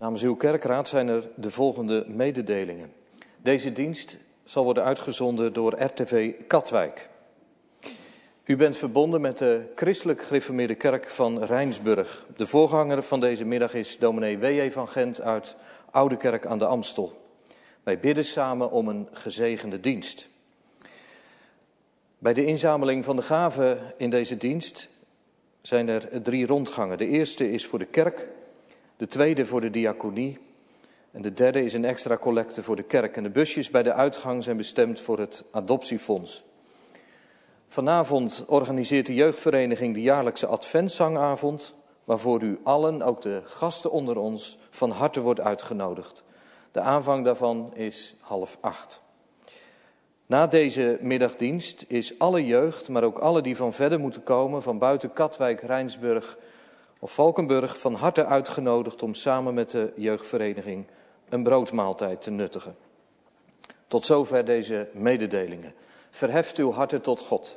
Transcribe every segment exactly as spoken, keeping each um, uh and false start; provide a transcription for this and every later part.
Namens uw kerkraad zijn er de volgende mededelingen. Deze dienst zal worden uitgezonden door R T V Katwijk. U bent verbonden met de Christelijk Gereformeerde Kerk van Rijnsburg. De voorganger van deze middag is dominee W J van Gent uit Oude Kerk aan de Amstel. Wij bidden samen om een gezegende dienst. Bij de inzameling van de gaven in deze dienst zijn er drie rondgangen. De eerste is voor de kerk, de tweede voor de diaconie en de derde is een extra collecte voor de kerk. En de busjes bij de uitgang zijn bestemd voor het adoptiefonds. Vanavond organiseert de jeugdvereniging de jaarlijkse adventszangavond, waarvoor u allen, ook de gasten onder ons, van harte wordt uitgenodigd. De aanvang daarvan is half acht. Na deze middagdienst is alle jeugd, maar ook alle die van verder moeten komen, van buiten Katwijk, Rijnsburg of Valkenburg, van harte uitgenodigd om samen met de jeugdvereniging een broodmaaltijd te nuttigen. Tot zover deze mededelingen. Verheft uw harten tot God.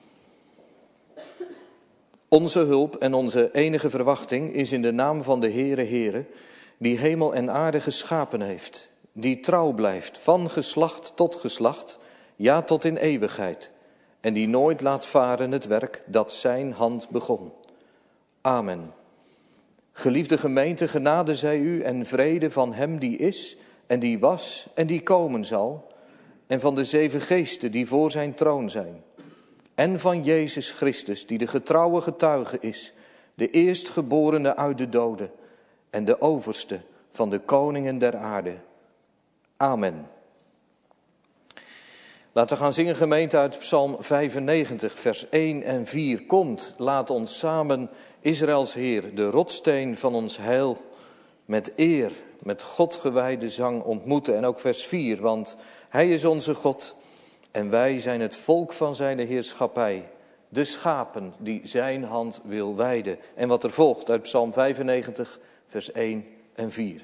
Onze hulp en onze enige verwachting is in de naam van de Heere Heere, die hemel en aarde geschapen heeft, die trouw blijft van geslacht tot geslacht, ja tot in eeuwigheid, en die nooit laat varen het werk dat zijn hand begon. Amen. Geliefde gemeente, genade zij u en vrede van hem die is en die was en die komen zal, en van de zeven geesten die voor zijn troon zijn, en van Jezus Christus, die de getrouwe getuige is, de eerstgeborene uit de doden en de overste van de koningen der aarde. Amen. Laten we gaan zingen, gemeente, uit Psalm vijfennegentig, vers één en vier. Komt, laat ons samen Israëls Heer, de rotssteen van ons heil, met eer, met God gewijde zang ontmoeten. En ook vers vier, want hij is onze God en wij zijn het volk van zijn heerschappij, de schapen die zijn hand wil wijden. En wat er volgt uit Psalm vijfennegentig, vers één en vier.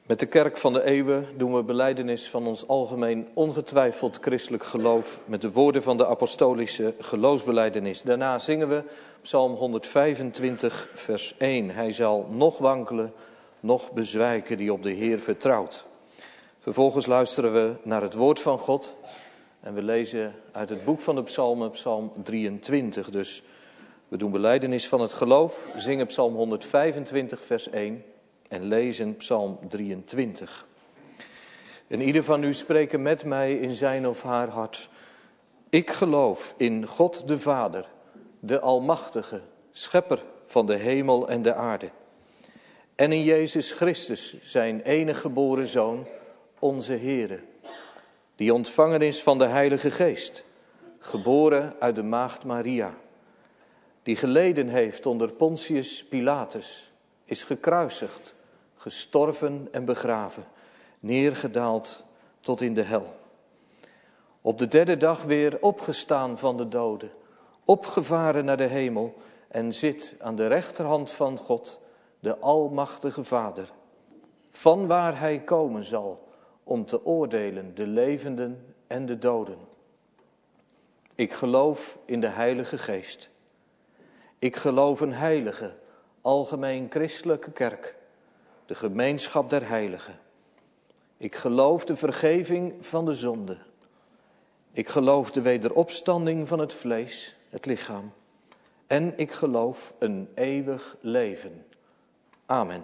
Met de kerk van de eeuwen doen we belijdenis van ons algemeen ongetwijfeld christelijk geloof met de woorden van de apostolische geloofsbelijdenis. Daarna zingen we Psalm honderdvijfentwintig vers één. Hij zal noch wankelen, noch bezwijken die op de Heer vertrouwt. Vervolgens luisteren we naar het woord van God en we lezen uit het boek van de psalmen, Psalm drieëntwintig. Dus we doen belijdenis van het geloof, zingen Psalm honderdvijfentwintig vers één en lezen Psalm drieëntwintig. En ieder van u spreken met mij in zijn of haar hart. Ik geloof in God de Vader, de Almachtige, schepper van de hemel en de aarde. En in Jezus Christus, zijn enige geboren Zoon, onze Heere, die ontvangen is van de Heilige Geest, geboren uit de maagd Maria, die geleden heeft onder Pontius Pilatus, is gekruisigd, gestorven en begraven, neergedaald tot in de hel. Op de derde dag weer opgestaan van de doden, opgevaren naar de hemel en zit aan de rechterhand van God, de Almachtige Vader, van waar hij komen zal om te oordelen de levenden en de doden. Ik geloof in de Heilige Geest. Ik geloof een heilige, algemeen christelijke kerk, de gemeenschap der heiligen. Ik geloof de vergeving van de zonde. Ik geloof de wederopstanding van het vlees, het lichaam. En ik geloof een eeuwig leven. Amen.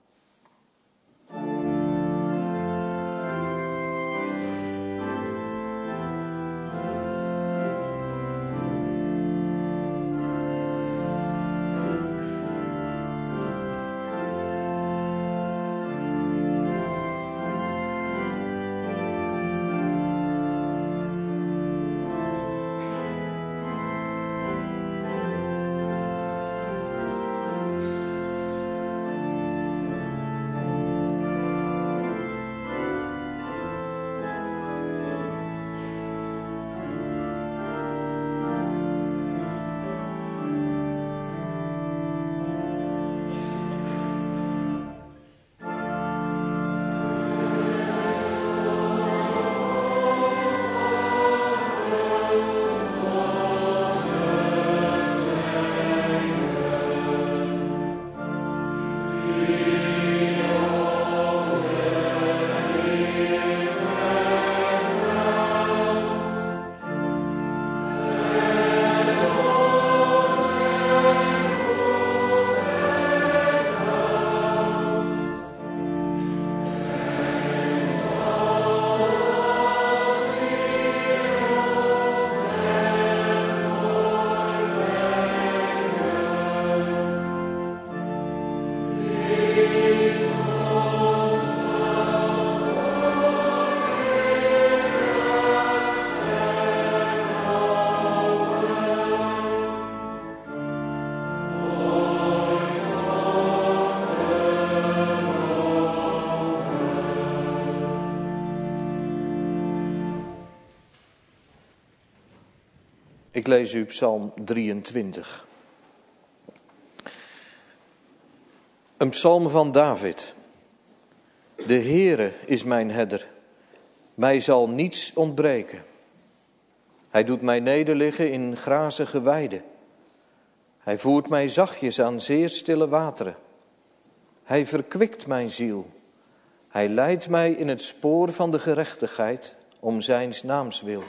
Ik lees u Psalm drieëntwintig. Een psalm van David. De Heere is mijn herder, mij zal niets ontbreken. Hij doet mij nederliggen in grazige weiden. Hij voert mij zachtjes aan zeer stille wateren. Hij verkwikt mijn ziel. Hij leidt mij in het spoor van de gerechtigheid om zijns naams wil.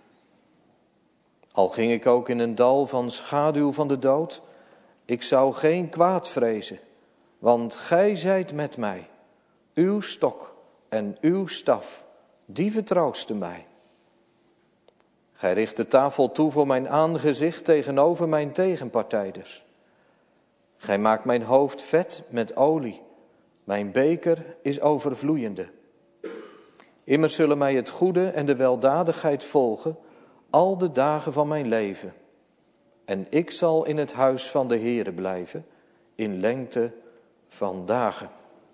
Al ging ik ook in een dal van schaduw van de dood, ik zou geen kwaad vrezen, want gij zijt met mij. Uw stok en uw staf, die vertroosten mij. Gij richt de tafel toe voor mijn aangezicht tegenover mijn tegenpartijders. Gij maakt mijn hoofd vet met olie, mijn beker is overvloeiende. Immers zullen mij het goede en de weldadigheid volgen, al de dagen van mijn leven. En ik zal in het huis van de Heere blijven, in lengte van dagen.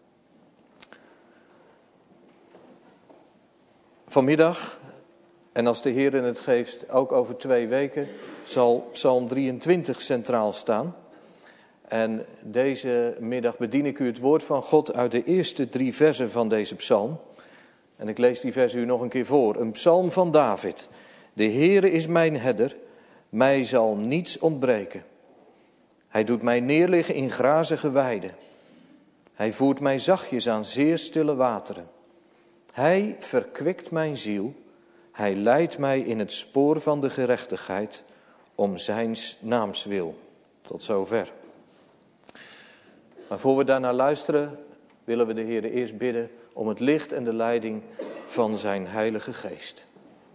Vanmiddag, en als de Heere het geeft, ook over twee weken, zal Psalm drieëntwintig centraal staan. En deze middag bedien ik u het woord van God uit de eerste drie versen van deze psalm. En ik lees die versen u nog een keer voor. Een psalm van David. De Heere is mijn herder, mij zal niets ontbreken. Hij doet mij neerliggen in grazige weiden. Hij voert mij zachtjes aan zeer stille wateren. Hij verkwikt mijn ziel. Hij leidt mij in het spoor van de gerechtigheid om zijns naams wil. Tot zover. Maar voor we daarnaar luisteren, willen we de Heer eerst bidden om het licht en de leiding van zijn Heilige Geest.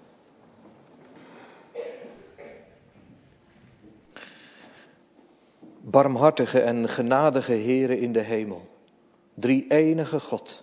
Barmhartige en genadige Heere in de hemel, drie-enige God,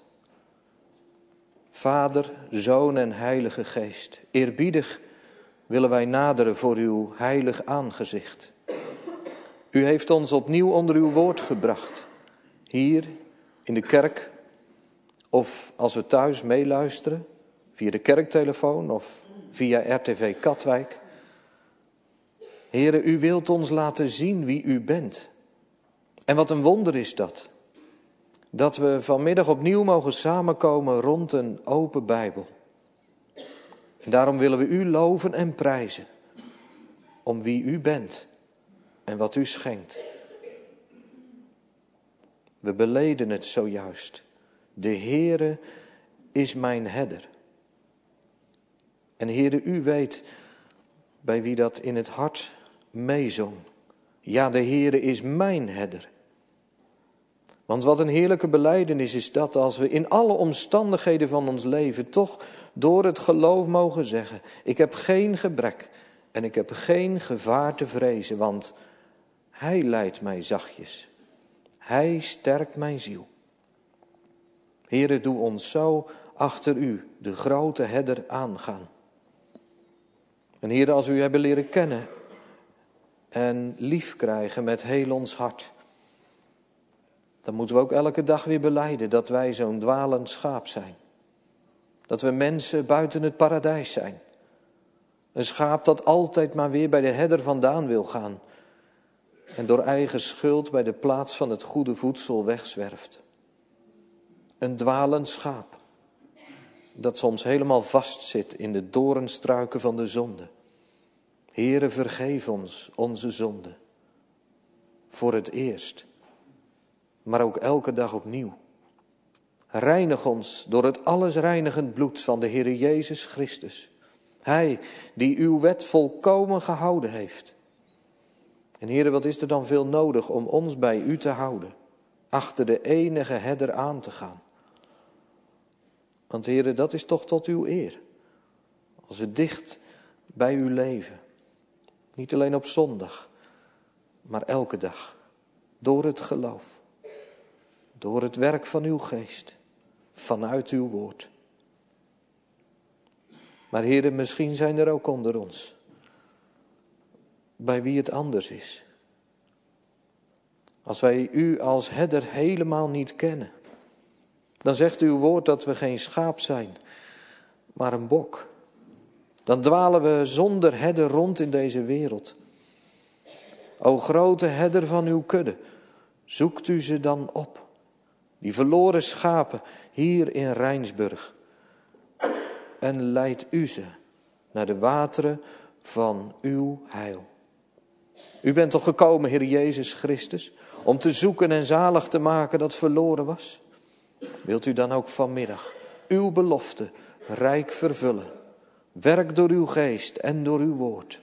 Vader, Zoon en Heilige Geest, eerbiedig willen wij naderen voor uw heilig aangezicht. U heeft ons opnieuw onder uw woord gebracht, hier in de kerk, of als we thuis meeluisteren, via de kerktelefoon of via R T V Katwijk. Heere, u wilt ons laten zien wie u bent. En wat een wonder is dat. Dat we vanmiddag opnieuw mogen samenkomen rond een open Bijbel. En daarom willen we u loven en prijzen. Om wie u bent en wat u schenkt. We beleden het zojuist. De Heere is mijn herder. En Heere, u weet bij wie dat in het hart meezong. Ja, de Heere is mijn herder. Want wat een heerlijke belijdenis is dat als we in alle omstandigheden van ons leven toch door het geloof mogen zeggen: ik heb geen gebrek en ik heb geen gevaar te vrezen, want Hij leidt mij zachtjes. Hij sterkt mijn ziel. Heere, doe ons zo achter u, de grote herder, aangaan. En Heere, als we u hebben leren kennen en lief krijgen met heel ons hart, dan moeten we ook elke dag weer belijden dat wij zo'n dwalend schaap zijn. Dat we mensen buiten het paradijs zijn. Een schaap dat altijd maar weer bij de herder vandaan wil gaan en door eigen schuld bij de plaats van het goede voedsel wegzwerft. Een dwalend schaap dat soms helemaal vastzit in de doornstruiken van de zonde. Heere, vergeef ons onze zonde. Voor het eerst, maar ook elke dag opnieuw. Reinig ons door het allesreinigend bloed van de Heere Jezus Christus. Hij die uw wet volkomen gehouden heeft. En Heere, wat is er dan veel nodig om ons bij u te houden? Achter de enige herder aan te gaan. Want Heere, dat is toch tot uw eer. Als we dicht bij u leven. Niet alleen op zondag, maar elke dag. Door het geloof. Door het werk van uw geest. Vanuit uw woord. Maar Heere, misschien zijn er ook onder ons bij wie het anders is. Als wij u als herder helemaal niet kennen, dan zegt uw woord dat we geen schaap zijn, maar een bok. Dan dwalen we zonder herder rond in deze wereld. O grote herder van uw kudde, zoekt u ze dan op. Die verloren schapen hier in Rijnsburg. En leidt u ze naar de wateren van uw heil. U bent toch gekomen, Heer Jezus Christus, om te zoeken en zalig te maken dat verloren was? Wilt u dan ook vanmiddag uw belofte rijk vervullen? Werk door uw geest en door uw woord.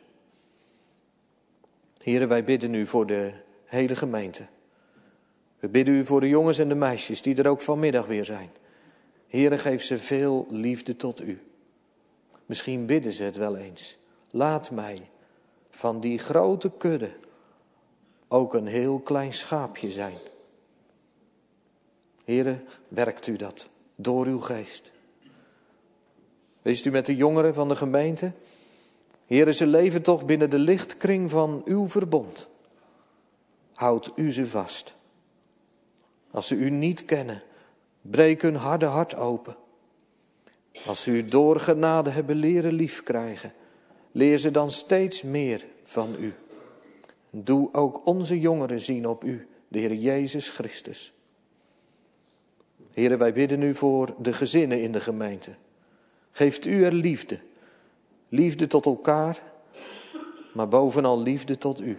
Heere, wij bidden u voor de hele gemeente. We bidden u voor de jongens en de meisjes die er ook vanmiddag weer zijn. Heere, geef ze veel liefde tot u. Misschien bidden ze het wel eens. Laat mij van die grote kudde ook een heel klein schaapje zijn. Heere, werkt u dat door uw geest. Wees u met de jongeren van de gemeente. Heere, ze leven toch binnen de lichtkring van uw verbond. Houd u ze vast. Als ze u niet kennen, breek hun harde hart open. Als ze u door genade hebben leren liefkrijgen, leer ze dan steeds meer van u. Doe ook onze jongeren zien op u, de Heer Jezus Christus. Heere, wij bidden u voor de gezinnen in de gemeente. Geeft u er liefde. Liefde tot elkaar, maar bovenal liefde tot u.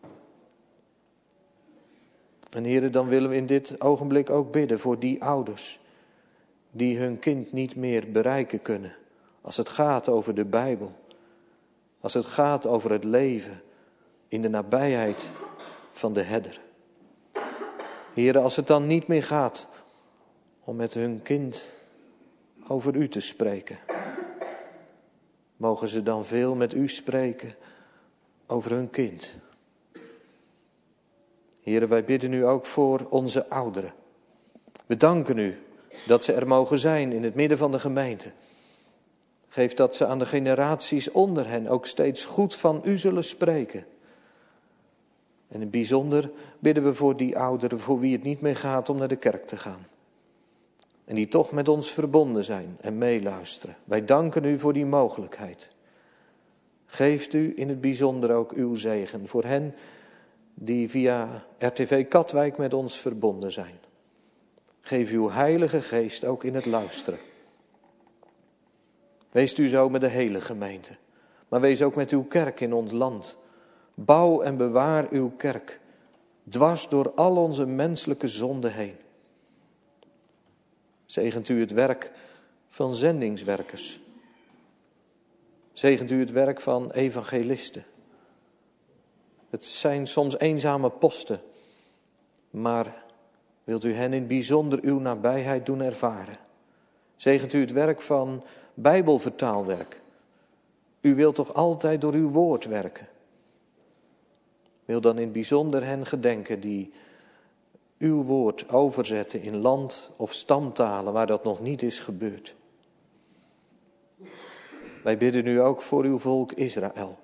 En Heere, dan willen we in dit ogenblik ook bidden voor die ouders die hun kind niet meer bereiken kunnen. Als het gaat over de Bijbel. Als het gaat over het leven in de nabijheid van de herder. Heere, als het dan niet meer gaat om met hun kind over u te spreken. Mogen ze dan veel met u spreken over hun kind. Heere, wij bidden u ook voor onze ouderen. We danken u dat ze er mogen zijn in het midden van de gemeente. Geef dat ze aan de generaties onder hen ook steeds goed van u zullen spreken. En in het bijzonder bidden we voor die ouderen voor wie het niet meer gaat om naar de kerk te gaan. En die toch met ons verbonden zijn en meeluisteren. Wij danken u voor die mogelijkheid. Geeft u in het bijzonder ook uw zegen voor hen die via R T V Katwijk met ons verbonden zijn. Geef uw heilige geest ook in het luisteren. Wees u zo met de hele gemeente. Maar wees ook met uw kerk in ons land. Bouw en bewaar uw kerk. Dwars door al onze menselijke zonden heen. Zegent u het werk van zendingswerkers. Zegent u het werk van evangelisten. Het zijn soms eenzame posten. Maar wilt u hen in het bijzonder uw nabijheid doen ervaren. Zegent u het werk van Bijbelvertaalwerk. U wilt toch altijd door uw woord werken. Wil dan in het bijzonder hen gedenken die uw woord overzetten in land- of stamtalen waar dat nog niet is gebeurd. Wij bidden u ook voor uw volk Israël.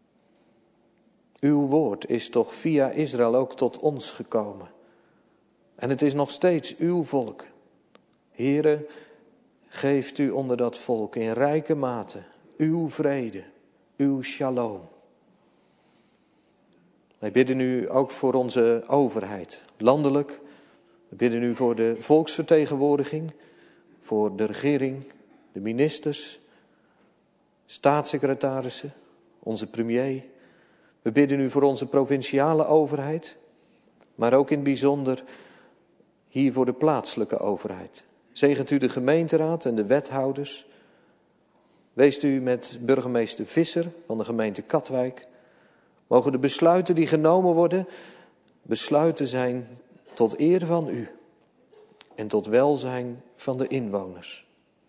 Uw woord is toch via Israël ook tot ons gekomen. En het is nog steeds uw volk. Heere, geeft u onder dat volk in rijke mate uw vrede, uw shalom. Wij bidden u ook voor onze overheid, landelijk. We bidden u voor de volksvertegenwoordiging, voor de regering, de ministers, staatssecretarissen, onze premier. We bidden u voor onze provinciale overheid, maar ook in het bijzonder hier voor de plaatselijke overheid. Zegent u de gemeenteraad en de wethouders. Weest u met burgemeester Visser van de gemeente Katwijk. Mogen de besluiten die genomen worden, besluiten zijn tot eer van u en tot welzijn van de inwoners.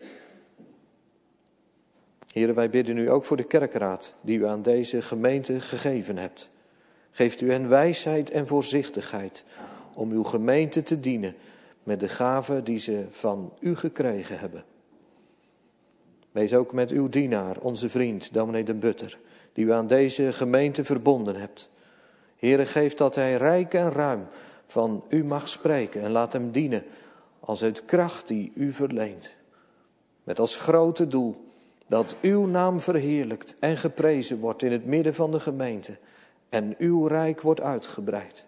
Heren, wij bidden u ook voor de kerkraad die u aan deze gemeente gegeven hebt. Geeft u hen wijsheid en voorzichtigheid om uw gemeente te dienen met de gaven die ze van u gekregen hebben. Wees ook met uw dienaar, onze vriend, dominee Den Butter, die u aan deze gemeente verbonden hebt. Heere, geef dat hij rijk en ruim van u mag spreken en laat hem dienen als uit kracht die u verleent. Met als grote doel dat uw naam verheerlijkt en geprezen wordt in het midden van de gemeente en uw rijk wordt uitgebreid.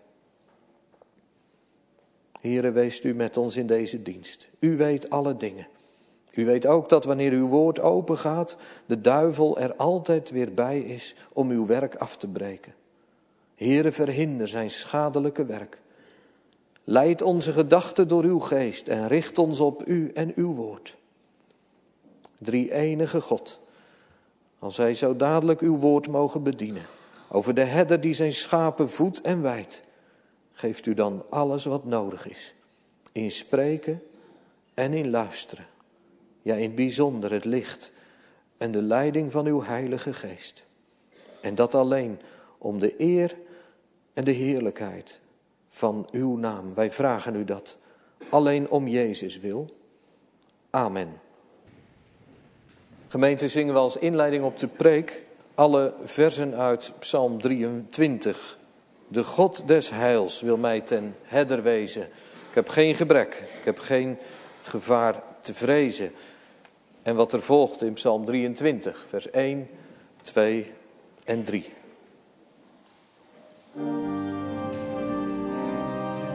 Heere, wees u met ons in deze dienst. U weet alle dingen. U weet ook dat wanneer uw woord open gaat, de duivel er altijd weer bij is om uw werk af te breken. Heere, verhinder zijn schadelijke werk. Leid onze gedachten door uw geest en richt ons op u en uw woord. Drie-enige God, als wij zo dadelijk uw woord mogen bedienen, over de herder die zijn schapen voedt en weidt, geeft u dan alles wat nodig is, in spreken en in luisteren. Ja, in het bijzonder het licht en de leiding van uw heilige geest. En dat alleen om de eer en de heerlijkheid van uw naam. Wij vragen u dat alleen om Jezus wil. Amen. Gemeente, zingen we als inleiding op de preek alle versen uit Psalm drieëntwintig. De God des heils wil mij ten herder wezen. Ik heb geen gebrek, ik heb geen gevaar te vrezen. En wat er volgt in Psalm drieëntwintig, vers één, twee en drie.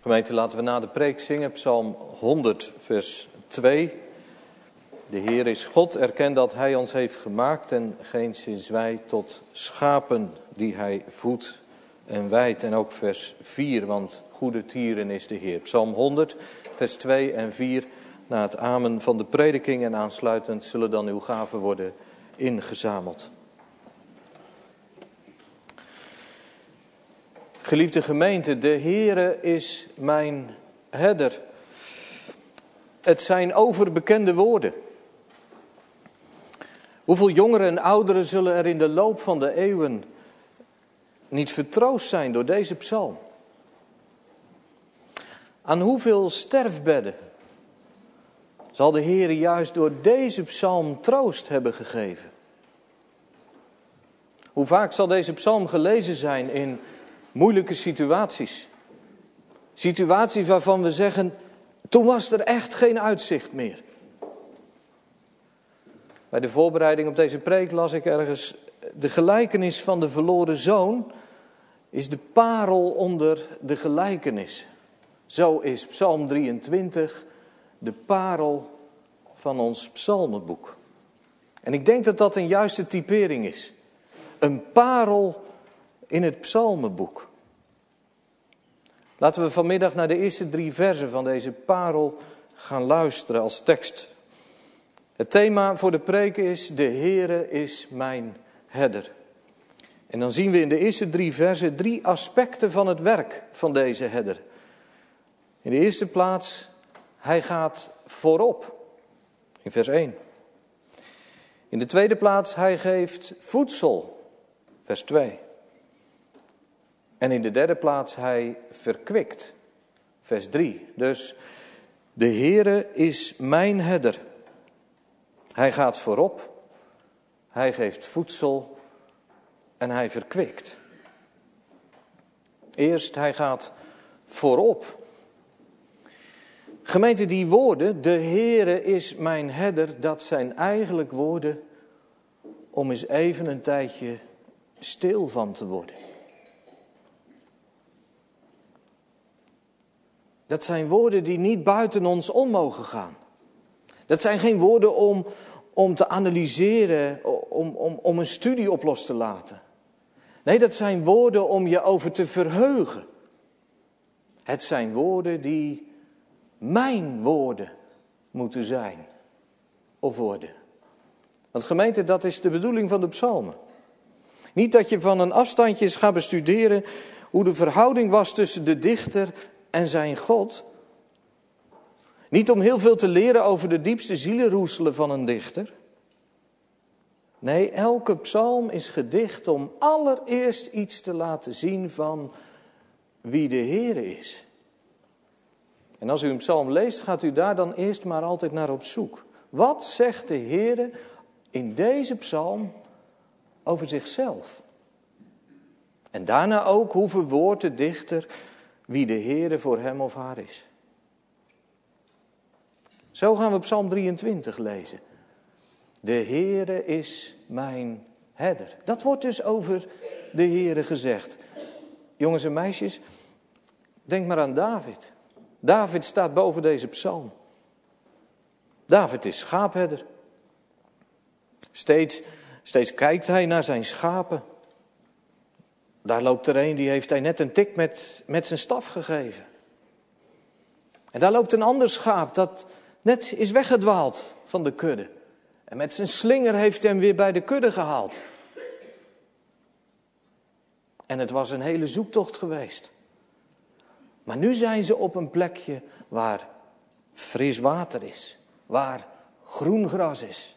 Gemeente, laten we na de preek zingen, Psalm honderd, vers twee. De Heer is God, erken dat Hij ons heeft gemaakt en geenszins wij tot schapen die Hij voedt en wijdt. En ook vers vier, want goede tieren is de Heer. Psalm honderd, vers twee en vier. Na het amen van de prediking en aansluitend zullen dan uw gaven worden ingezameld. Geliefde gemeente, de Heere is mijn herder. Het zijn overbekende woorden. Hoeveel jongeren en ouderen zullen er in de loop van de eeuwen niet vertroost zijn door deze psalm? Aan hoeveel sterfbedden zal de Heere juist door deze psalm troost hebben gegeven? Hoe vaak zal deze psalm gelezen zijn in moeilijke situaties. Situaties waarvan we zeggen, toen was er echt geen uitzicht meer. Bij de voorbereiding op deze preek las ik ergens, de gelijkenis van de verloren zoon is de parel onder de gelijkenis. Zo is Psalm drieëntwintig de parel van ons psalmenboek. En ik denk dat dat een juiste typering is. Een parel in het psalmenboek. Laten we vanmiddag naar de eerste drie versen van deze parel gaan luisteren als tekst. Het thema voor de preek is, de Heere is mijn herder. En dan zien we in de eerste drie versen drie aspecten van het werk van deze herder. In de eerste plaats, hij gaat voorop, in vers één. In de tweede plaats, hij geeft voedsel, vers twee. En in de derde plaats, hij verkwikt, vers drie. Dus de Heere is mijn herder. Hij gaat voorop, hij geeft voedsel en hij verkwikt. Eerst, hij gaat voorop. Gemeente, die woorden, de Heere is mijn herder, dat zijn eigenlijk woorden om eens even een tijdje stil van te worden. Dat zijn woorden die niet buiten ons om mogen gaan. Dat zijn geen woorden om, om te analyseren, om, om, om een studie op los te laten. Nee, dat zijn woorden om je over te verheugen. Het zijn woorden die mijn woorden moeten zijn of worden. Want gemeente, dat is de bedoeling van de psalmen. Niet dat je van een afstandje eens gaat bestuderen hoe de verhouding was tussen de dichter en zijn God. Niet om heel veel te leren over de diepste zielenroeselen van een dichter. Nee, elke psalm is gedicht om allereerst iets te laten zien van wie de Heere is. En als u een psalm leest, gaat u daar dan eerst maar altijd naar op zoek. Wat zegt de Heere in deze psalm over zichzelf? En daarna ook, hoe verwoordt de dichter wie de Heere voor hem of haar is? Zo gaan we Psalm drieëntwintig lezen. De Heere is mijn herder. Dat wordt dus over de Heere gezegd. Jongens en meisjes, denk maar aan David. David staat boven deze psalm. David is schaapherder. Steeds, steeds kijkt hij naar zijn schapen. Daar loopt er een, die heeft hij net een tik met, met zijn staf gegeven. En daar loopt een ander schaap dat net is weggedwaald van de kudde. En met zijn slinger heeft hij hem weer bij de kudde gehaald. En het was een hele zoektocht geweest. Maar nu zijn ze op een plekje waar fris water is. Waar groen gras is.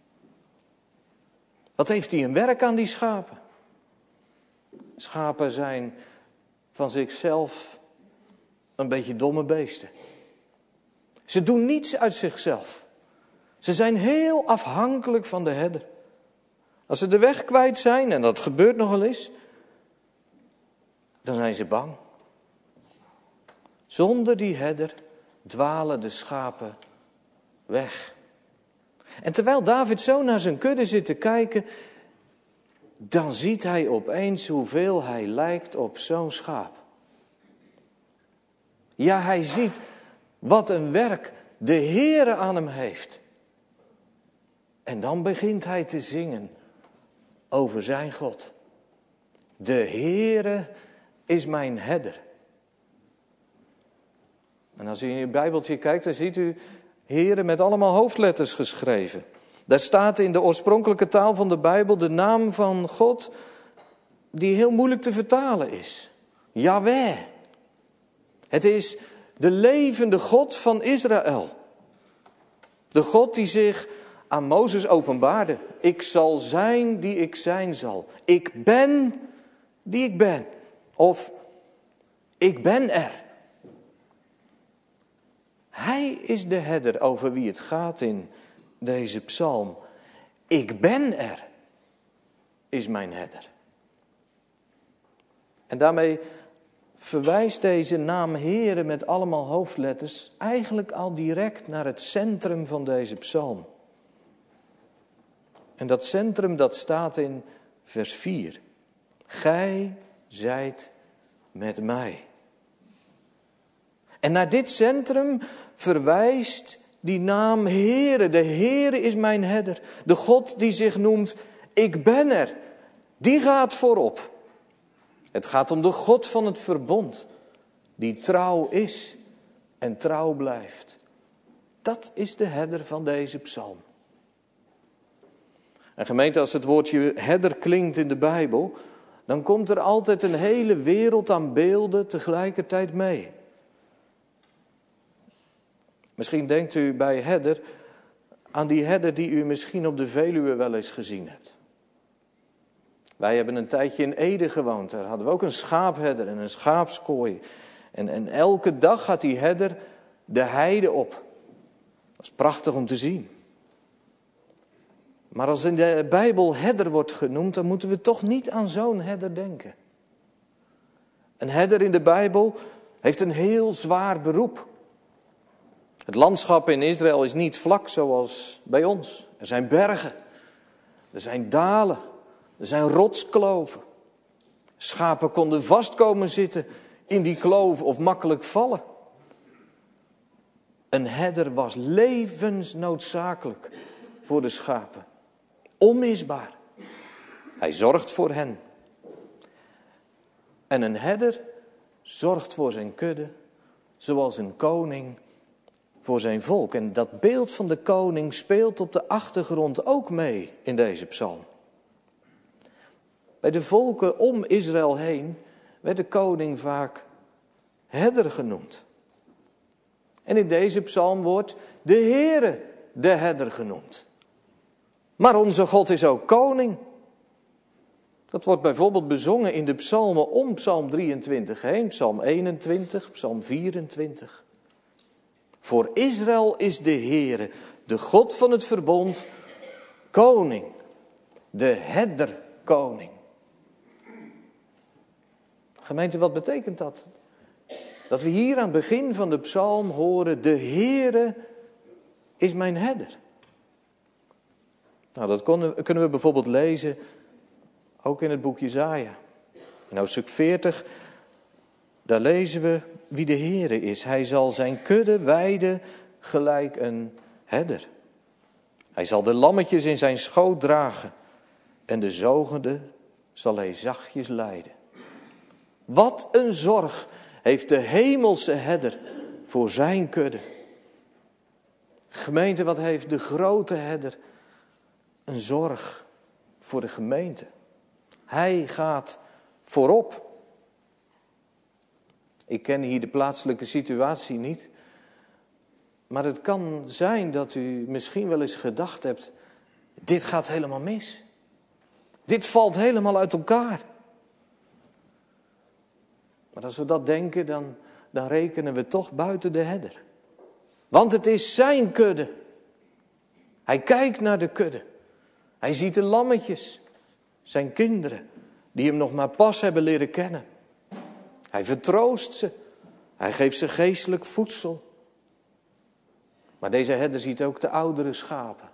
Wat heeft hij een werk aan die schapen? Schapen zijn van zichzelf een beetje domme beesten. Ze doen niets uit zichzelf. Ze zijn heel afhankelijk van de herder. Als ze de weg kwijt zijn, en dat gebeurt nogal eens, dan zijn ze bang. Zonder die herder dwalen de schapen weg. En terwijl David zo naar zijn kudde zit te kijken, dan ziet hij opeens hoeveel hij lijkt op zo'n schaap. Ja, hij ziet wat een werk de Heere aan hem heeft. En dan begint hij te zingen over zijn God. De Heere is mijn herder. En als u in uw Bijbeltje kijkt, dan ziet u Heere met allemaal hoofdletters geschreven. Daar staat in de oorspronkelijke taal van de Bijbel de naam van God die heel moeilijk te vertalen is. Jahweh. Het is de levende God van Israël. De God die zich aan Mozes openbaarde. Ik zal zijn die ik zijn zal. Ik ben die ik ben. Of ik ben er. Hij is de herder over wie het gaat in deze psalm. Ik ben er, is mijn herder. En daarmee verwijst deze naam Heere met allemaal hoofdletters eigenlijk al direct naar het centrum van deze psalm. En dat centrum dat staat in vers vier. Gij zijt met mij. En naar dit centrum verwijst die naam Heere. De Heere is mijn herder. De God die zich noemt ik ben er. Die gaat voorop. Het gaat om de God van het verbond. Die trouw is en trouw blijft. Dat is de herder van deze psalm. En gemeente, als het woordje herder klinkt in de Bijbel, dan komt er altijd een hele wereld aan beelden tegelijkertijd mee. Misschien denkt u bij herder aan die herder die u misschien op de Veluwe wel eens gezien hebt. Wij hebben een tijdje in Ede gewoond. Daar hadden we ook een schaapherder en een schaapskooi. En, en elke dag gaat die herder de heide op. Dat is prachtig om te zien. Maar als in de Bijbel herder wordt genoemd, dan moeten we toch niet aan zo'n herder denken. Een herder in de Bijbel heeft een heel zwaar beroep. Het landschap in Israël is niet vlak zoals bij ons. Er zijn bergen, er zijn dalen, er zijn rotskloven. Schapen konden vast komen zitten in die kloven of makkelijk vallen. Een herder was levensnoodzakelijk voor de schapen. Onmisbaar. Hij zorgt voor hen. En een herder zorgt voor zijn kudde, zoals een koning voor zijn volk. En dat beeld van de koning speelt op de achtergrond ook mee in deze psalm. Bij de volken om Israël heen werd de koning vaak herder genoemd. En in deze psalm wordt de Heere de herder genoemd. Maar onze God is ook koning. Dat wordt bijvoorbeeld bezongen in de psalmen om psalm drieëntwintig heen, psalm eenentwintig, psalm vierentwintig. Voor Israël is de Heere, de God van het verbond, koning, de herderkoning. Gemeente, wat betekent dat? Dat we hier aan het begin van de psalm horen, de Heere is mijn herder. Nou, dat kunnen we bijvoorbeeld lezen, ook in het boek Jesaja. In hoofdstuk veertig, daar lezen we wie de Heere is. Hij zal zijn kudde weiden gelijk een herder. Hij zal de lammetjes in zijn schoot dragen en de zogende zal hij zachtjes leiden. Wat een zorg heeft de hemelse herder voor zijn kudde. Gemeente, wat heeft de grote herder een zorg voor de gemeente. Hij gaat voorop. Ik ken hier de plaatselijke situatie niet. Maar het kan zijn dat u misschien wel eens gedacht hebt, dit gaat helemaal mis. Dit valt helemaal uit elkaar. Maar als we dat denken, dan, dan rekenen we toch buiten de herder. Want het is zijn kudde. Hij kijkt naar de kudde. Hij ziet de lammetjes, zijn kinderen, die hem nog maar pas hebben leren kennen. Hij vertroost ze. Hij geeft ze geestelijk voedsel. Maar deze herder ziet ook de oudere schapen.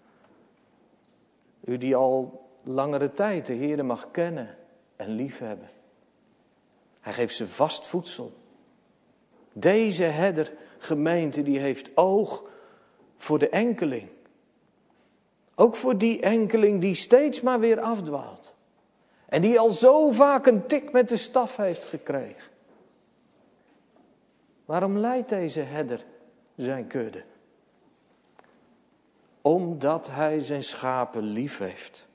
U die al langere tijd de Heere mag kennen en liefhebben. Hij geeft ze vast voedsel. Deze herder, gemeente, die heeft oog voor de enkeling. Ook voor die enkeling die steeds maar weer afdwaalt. En die al zo vaak een tik met de staf heeft gekregen. Waarom leidt deze herder zijn kudde? Omdat hij zijn schapen lief heeft.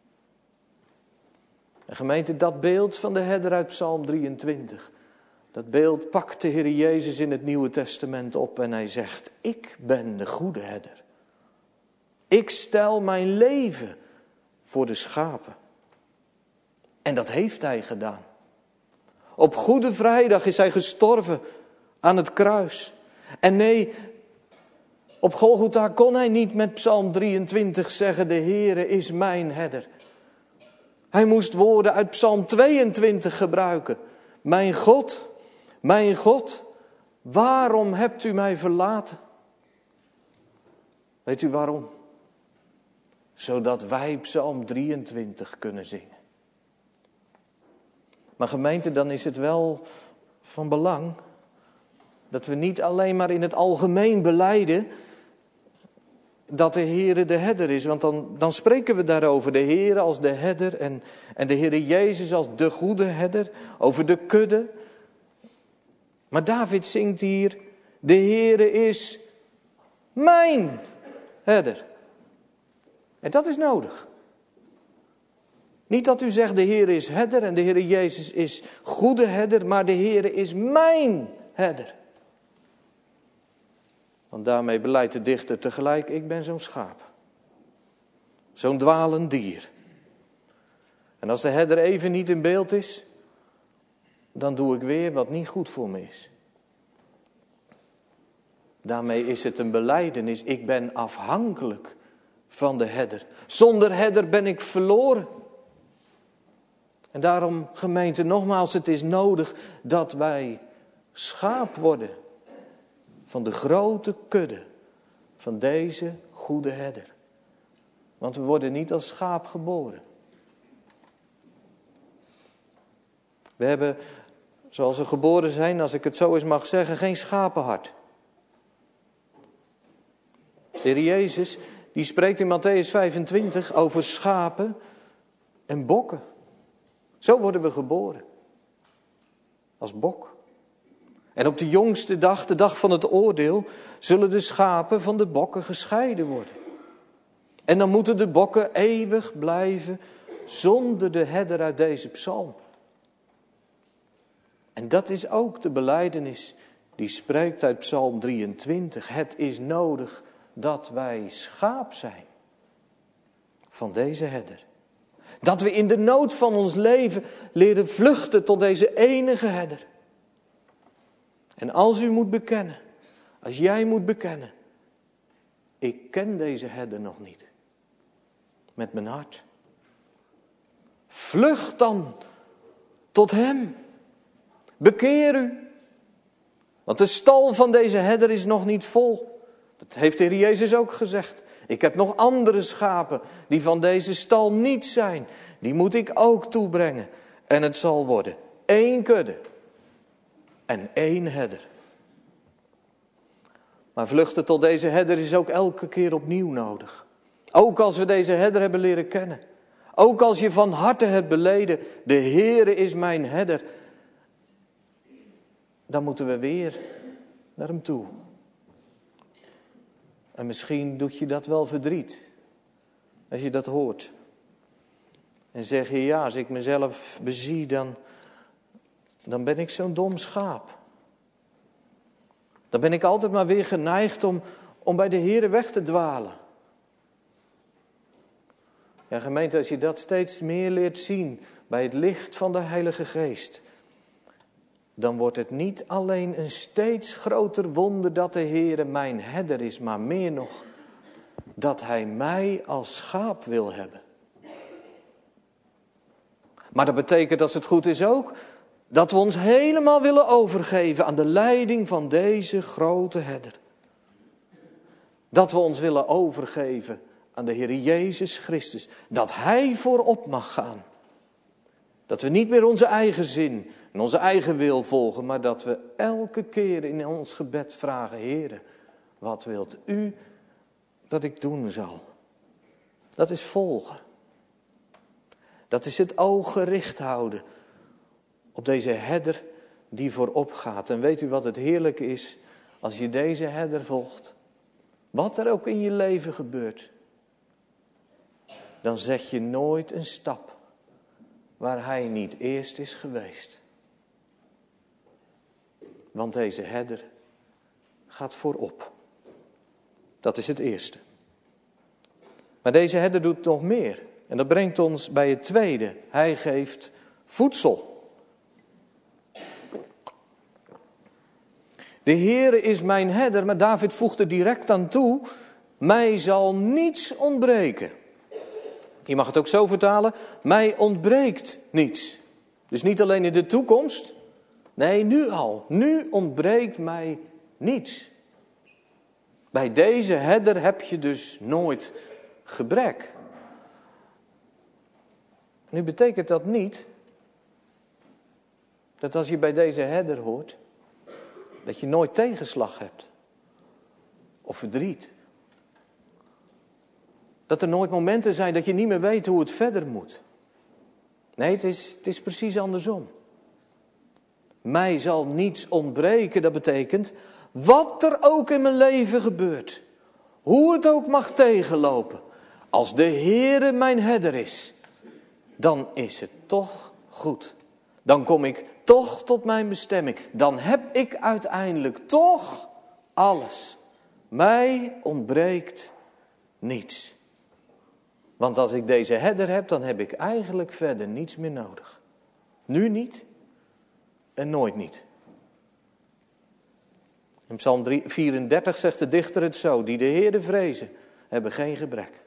En gemeente, dat beeld van de herder uit Psalm drieëntwintig. Dat beeld pakt de Heer Jezus in het Nieuwe Testament op en hij zegt: ik ben de goede herder. Ik stel mijn leven voor de schapen. En dat heeft hij gedaan. Op Goede Vrijdag is hij gestorven aan het kruis. En nee, op Golgotha kon hij niet met Psalm drieëntwintig zeggen: de Heere is mijn herder. Hij moest woorden uit Psalm tweeëntwintig gebruiken. Mijn God, mijn God, waarom hebt u mij verlaten? Weet u waarom? Zodat wij Psalm drieëntwintig kunnen zingen. Maar gemeente, dan is het wel van belang dat we niet alleen maar in het algemeen belijden dat de Heere de herder is. Want dan, dan spreken we daarover. De Heere als de herder en, en de Heere Jezus als de goede herder. Over de kudde. Maar David zingt hier: de Heere is mijn herder. En dat is nodig. Niet dat u zegt: de Heere is herder en de Heere Jezus is goede herder. Maar de Heere is mijn herder. Want daarmee beleidt de dichter tegelijk: ik ben zo'n schaap. Zo'n dwalend dier. En als de herder even niet in beeld is, dan doe ik weer wat niet goed voor me is. Daarmee is het een belijdenis: ik ben afhankelijk van de herder. Zonder herder ben ik verloren. En daarom, gemeente, nogmaals, het is nodig dat wij schaap worden van de grote kudde van deze goede herder. Want we worden niet als schaap geboren. We hebben, zoals we geboren zijn, als ik het zo eens mag zeggen, geen schapenhart. De Heer Jezus, die spreekt in Mattheüs vijfentwintig over schapen en bokken. Zo worden we geboren. Als bok. En op de jongste dag, de dag van het oordeel, zullen de schapen van de bokken gescheiden worden. En dan moeten de bokken eeuwig blijven zonder de herder uit deze psalm. En dat is ook de belijdenis die spreekt uit Psalm drieëntwintig. Het is nodig dat wij schaap zijn van deze herder. Dat we in de nood van ons leven leren vluchten tot deze enige herder. En als u moet bekennen, als jij moet bekennen: ik ken deze herder nog niet. Met mijn hart. Vlucht dan tot hem. Bekeer u. Want de stal van deze herder is nog niet vol. Dat heeft de Heer Jezus ook gezegd. Ik heb nog andere schapen die van deze stal niet zijn. Die moet ik ook toebrengen. En het zal worden één kudde. En één herder. Maar vluchten tot deze herder is ook elke keer opnieuw nodig. Ook als we deze herder hebben leren kennen. Ook als je van harte hebt beleden: de Heere is mijn herder. Dan moeten we weer naar hem toe. En misschien doet je dat wel verdriet. Als je dat hoort. En zeg je: ja, als ik mezelf bezie, dan, dan ben ik zo'n dom schaap. Dan ben ik altijd maar weer geneigd om, om bij de Heere weg te dwalen. Ja, gemeente, als je dat steeds meer leert zien bij het licht van de Heilige Geest, dan wordt het niet alleen een steeds groter wonder dat de Heere mijn herder is, maar meer nog dat Hij mij als schaap wil hebben. Maar dat betekent, als het goed is ook, dat we ons helemaal willen overgeven aan de leiding van deze grote herder. Dat we ons willen overgeven aan de Heer Jezus Christus. Dat Hij voorop mag gaan. Dat we niet meer onze eigen zin, en onze eigen wil volgen, maar dat we elke keer in ons gebed vragen, Heere, wat wilt u dat ik doen zal? Dat is volgen. Dat is het oog gericht houden op deze herder die voorop gaat. En weet u wat het heerlijke is als je deze herder volgt? Wat er ook in je leven gebeurt, dan zet je nooit een stap waar hij niet eerst is geweest. Want deze herder gaat voorop. Dat is het eerste. Maar deze herder doet nog meer. En dat brengt ons bij het tweede. Hij geeft voedsel. De Heere is mijn herder, maar David voegt er direct aan toe, mij zal niets ontbreken. Je mag het ook zo vertalen, mij ontbreekt niets. Dus niet alleen in de toekomst, nee, nu al. Nu ontbreekt mij niets. Bij deze herder heb je dus nooit gebrek. Nu betekent dat niet dat als je bij deze herder hoort, dat je nooit tegenslag hebt of verdriet. Dat er nooit momenten zijn dat je niet meer weet hoe het verder moet. Nee, het is, het is precies andersom. Mij zal niets ontbreken, dat betekent, wat er ook in mijn leven gebeurt, hoe het ook mag tegenlopen, als de Heere mijn herder is, dan is het toch goed. Dan kom ik toch tot mijn bestemming. Dan heb ik uiteindelijk toch alles. Mij ontbreekt niets. Want als ik deze herder heb, dan heb ik eigenlijk verder niets meer nodig. Nu niet en nooit niet. In Psalm vierendertig zegt de dichter het zo: die de Heere vrezen, hebben geen gebrek.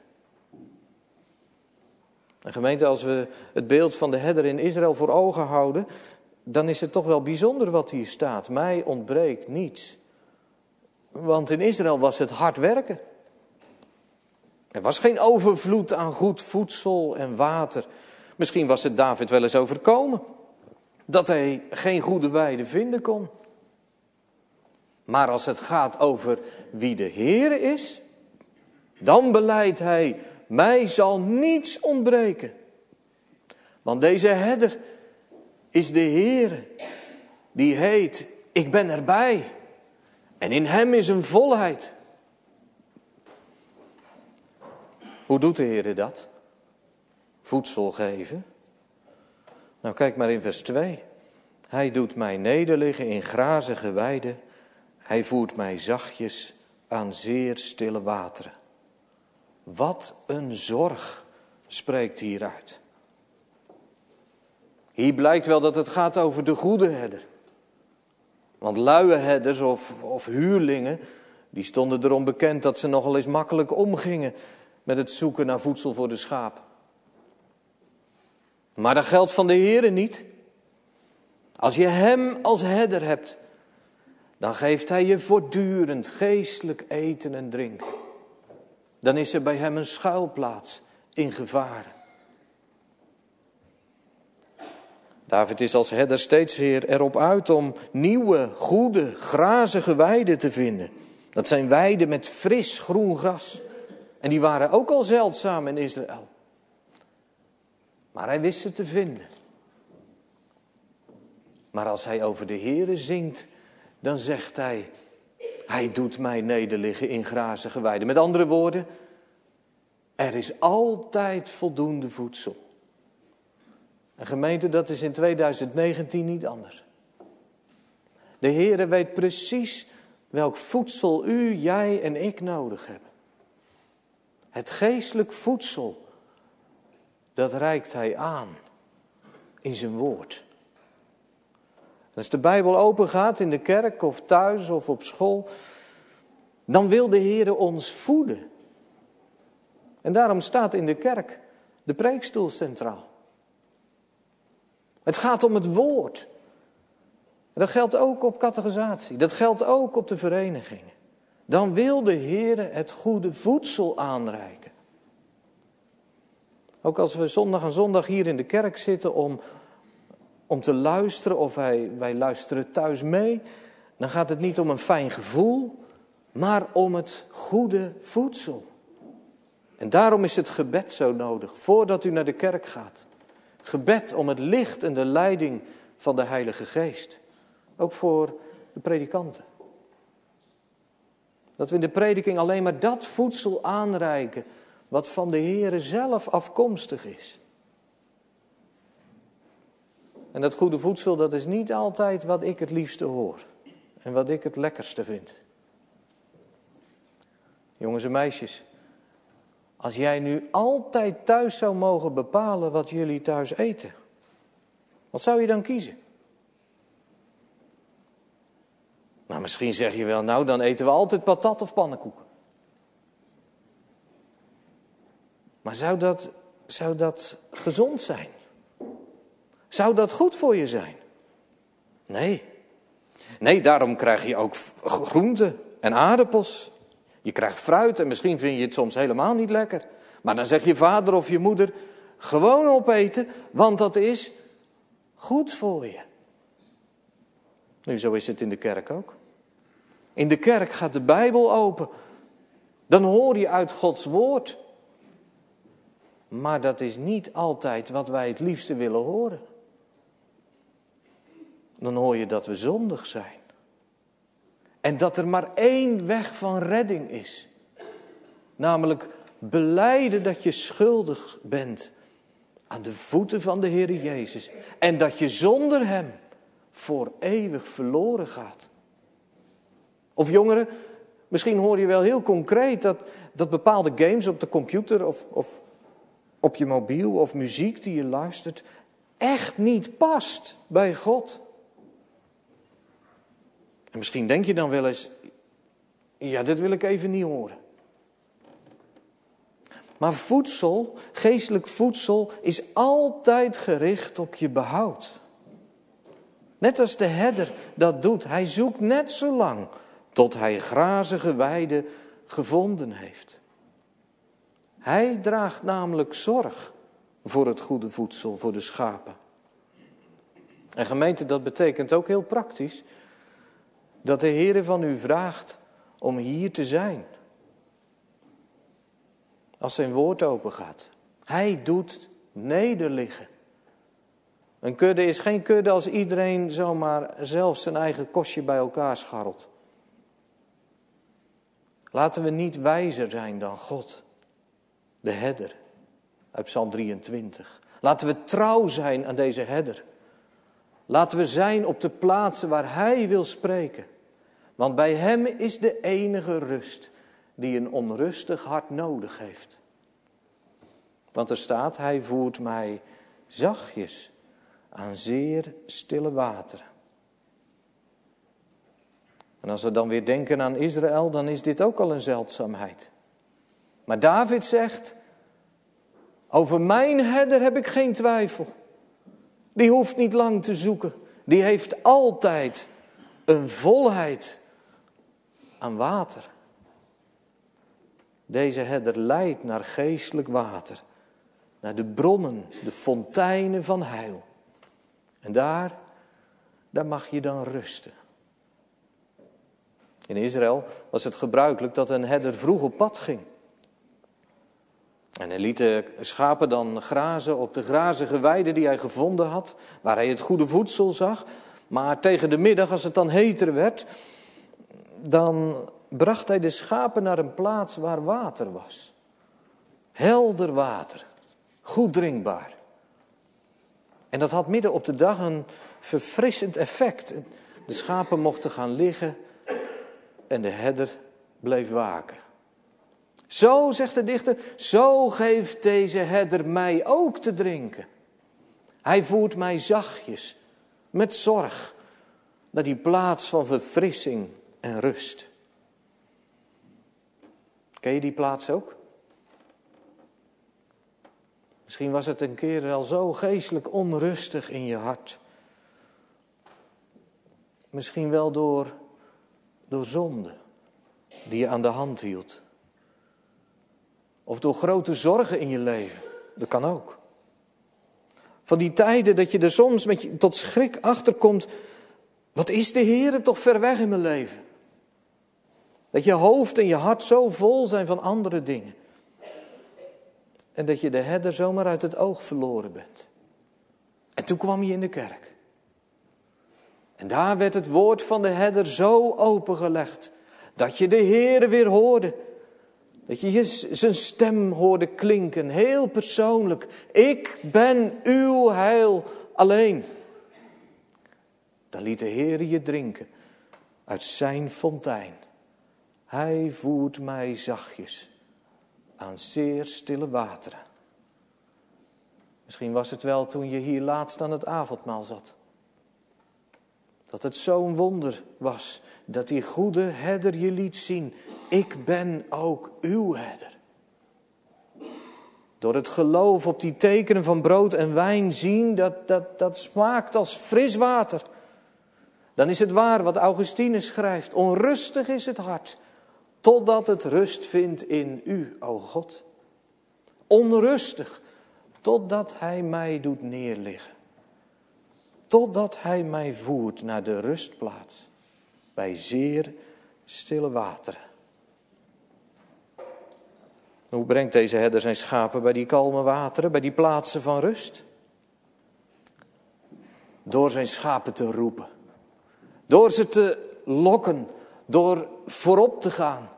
En gemeente, als we het beeld van de herder in Israël voor ogen houden, dan is het toch wel bijzonder wat hier staat. Mij ontbreekt niets. Want in Israël was het hard werken. Er was geen overvloed aan goed voedsel en water. Misschien was het David wel eens overkomen dat hij geen goede weide vinden kon. Maar als het gaat over wie de Heere is, dan belijdt hij: mij zal niets ontbreken. Want deze herder is de Heere, die heet, ik ben erbij. En in hem is een volheid. Hoe doet de Heere dat? Voedsel geven. Nou, kijk maar in vers twee. Hij doet mij nederliggen in grazige weiden. Hij voert mij zachtjes aan zeer stille wateren. Wat een zorg spreekt hieruit. Hier blijkt wel dat het gaat over de goede herder. Want luie herders of, of huurlingen, die stonden erom bekend dat ze nogal eens makkelijk omgingen met het zoeken naar voedsel voor de schaap. Maar dat geldt van de Heere niet. Als je hem als herder hebt, dan geeft hij je voortdurend geestelijk eten en drinken. Dan is er bij hem een schuilplaats in gevaren. David is als herder steeds weer erop uit om nieuwe, goede, grazige weiden te vinden. Dat zijn weiden met fris groen gras. En die waren ook al zeldzaam in Israël. Maar hij wist ze te vinden. Maar als hij over de Heere zingt, dan zegt hij: hij doet mij nederliggen in grazige weiden. Met andere woorden, er is altijd voldoende voedsel. En gemeente, dat is in tweeduizend negentien niet anders. De Heere weet precies welk voedsel u, jij en ik nodig hebben. Het geestelijk voedsel, dat reikt hij aan in zijn woord. Als de Bijbel open gaat in de kerk of thuis of op school, dan wil de Heere ons voeden. En daarom staat in de kerk de preekstoel centraal. Het gaat om het woord. Dat geldt ook op catechisatie. Dat geldt ook op de verenigingen. Dan wil de Heere het goede voedsel aanreiken. Ook als we zondag aan zondag hier in de kerk zitten om om te luisteren of wij, wij luisteren thuis mee, dan gaat het niet om een fijn gevoel, maar om het goede voedsel. En daarom is het gebed zo nodig, voordat u naar de kerk gaat. Gebed om het licht en de leiding van de Heilige Geest. Ook voor de predikanten. Dat we in de prediking alleen maar dat voedsel aanreiken wat van de Heere zelf afkomstig is. En dat goede voedsel, dat is niet altijd wat ik het liefste hoor. En wat ik het lekkerste vind. Jongens en meisjes, als jij nu altijd thuis zou mogen bepalen wat jullie thuis eten, wat zou je dan kiezen? Nou, misschien zeg je wel, nou dan eten we altijd patat of pannenkoeken. Maar zou dat, zou dat gezond zijn? Zou dat goed voor je zijn? Nee. Nee, daarom krijg je ook groenten en aardappels. Je krijgt fruit en misschien vind je het soms helemaal niet lekker. Maar dan zegt je vader of je moeder, gewoon opeten, want dat is goed voor je. Nu, zo is het in de kerk ook. In de kerk gaat de Bijbel open. Dan hoor je uit Gods woord. Maar dat is niet altijd wat wij het liefste willen horen. Dan hoor je dat we zondig zijn. En dat er maar één weg van redding is. Namelijk belijden dat je schuldig bent aan de voeten van de Heer Jezus. En dat je zonder Hem voor eeuwig verloren gaat. Of jongeren, misschien hoor je wel heel concreet dat, dat bepaalde games op de computer of, of op je mobiel of muziek die je luistert echt niet past bij God. En misschien denk je dan wel eens, ja, dit wil ik even niet horen. Maar voedsel, geestelijk voedsel, is altijd gericht op je behoud. Net als de herder dat doet. Hij zoekt net zo lang tot hij grazige weiden gevonden heeft. Hij draagt namelijk zorg voor het goede voedsel, voor de schapen. En gemeente, dat betekent ook heel praktisch dat de Heere van u vraagt om hier te zijn. Als zijn woord open gaat. Hij doet nederliggen. Een kudde is geen kudde als iedereen zomaar zelf zijn eigen kostje bij elkaar scharrelt. Laten we niet wijzer zijn dan God, de herder, uit Psalm drieëntwintig. Laten we trouw zijn aan deze herder. Laten we zijn op de plaatsen waar hij wil spreken. Want bij hem is de enige rust die een onrustig hart nodig heeft. Want er staat, hij voert mij zachtjes aan zeer stille wateren. En als we dan weer denken aan Israël, dan is dit ook al een zeldzaamheid. Maar David zegt, over mijn herder heb ik geen twijfel. Die hoeft niet lang te zoeken. Die heeft altijd een volheid aan water. Deze herder leidt naar geestelijk water. Naar de bronnen, de fonteinen van heil. En daar, daar mag je dan rusten. In Israël was het gebruikelijk dat een herder vroeg op pad ging. En hij liet de schapen dan grazen op de grazige weide die hij gevonden had, waar hij het goede voedsel zag. Maar tegen de middag, als het dan heter werd, dan bracht hij de schapen naar een plaats waar water was. Helder water, goed drinkbaar. En dat had midden op de dag een verfrissend effect. De schapen mochten gaan liggen en de herder bleef waken. Zo, zegt de dichter, zo geeft deze herder mij ook te drinken. Hij voert mij zachtjes, met zorg, naar die plaats van verfrissing en rust. Ken je die plaats ook? Misschien was het een keer wel zo geestelijk onrustig in je hart. Misschien wel door, door zonde die je aan de hand hield. Of door grote zorgen in je leven. Dat kan ook. Van die tijden dat je er soms met je, tot schrik achterkomt. Wat is de Heere toch ver weg in mijn leven? Dat je hoofd en je hart zo vol zijn van andere dingen. En dat je de herder zomaar uit het oog verloren bent. En toen kwam je in de kerk. En daar werd het woord van de herder zo opengelegd. Dat je de Heere weer hoorde. Dat je zijn stem hoorde klinken, heel persoonlijk. Ik ben uw heil alleen. Dan liet de Heere je drinken uit zijn fontein. Hij voert mij zachtjes aan zeer stille wateren. Misschien was het wel toen je hier laatst aan het avondmaal zat. Dat het zo'n wonder was dat die goede herder je liet zien. Ik ben ook uw herder. Door het geloof op die tekenen van brood en wijn zien, dat, dat, dat smaakt als fris water. Dan is het waar wat Augustinus schrijft. Onrustig is het hart, totdat het rust vindt in u, o God. Onrustig, totdat hij mij doet neerliggen. Totdat hij mij voert naar de rustplaats, bij zeer stille wateren. Hoe brengt deze herder zijn schapen bij die kalme wateren, bij die plaatsen van rust? Door zijn schapen te roepen. Door ze te lokken, door voorop te gaan.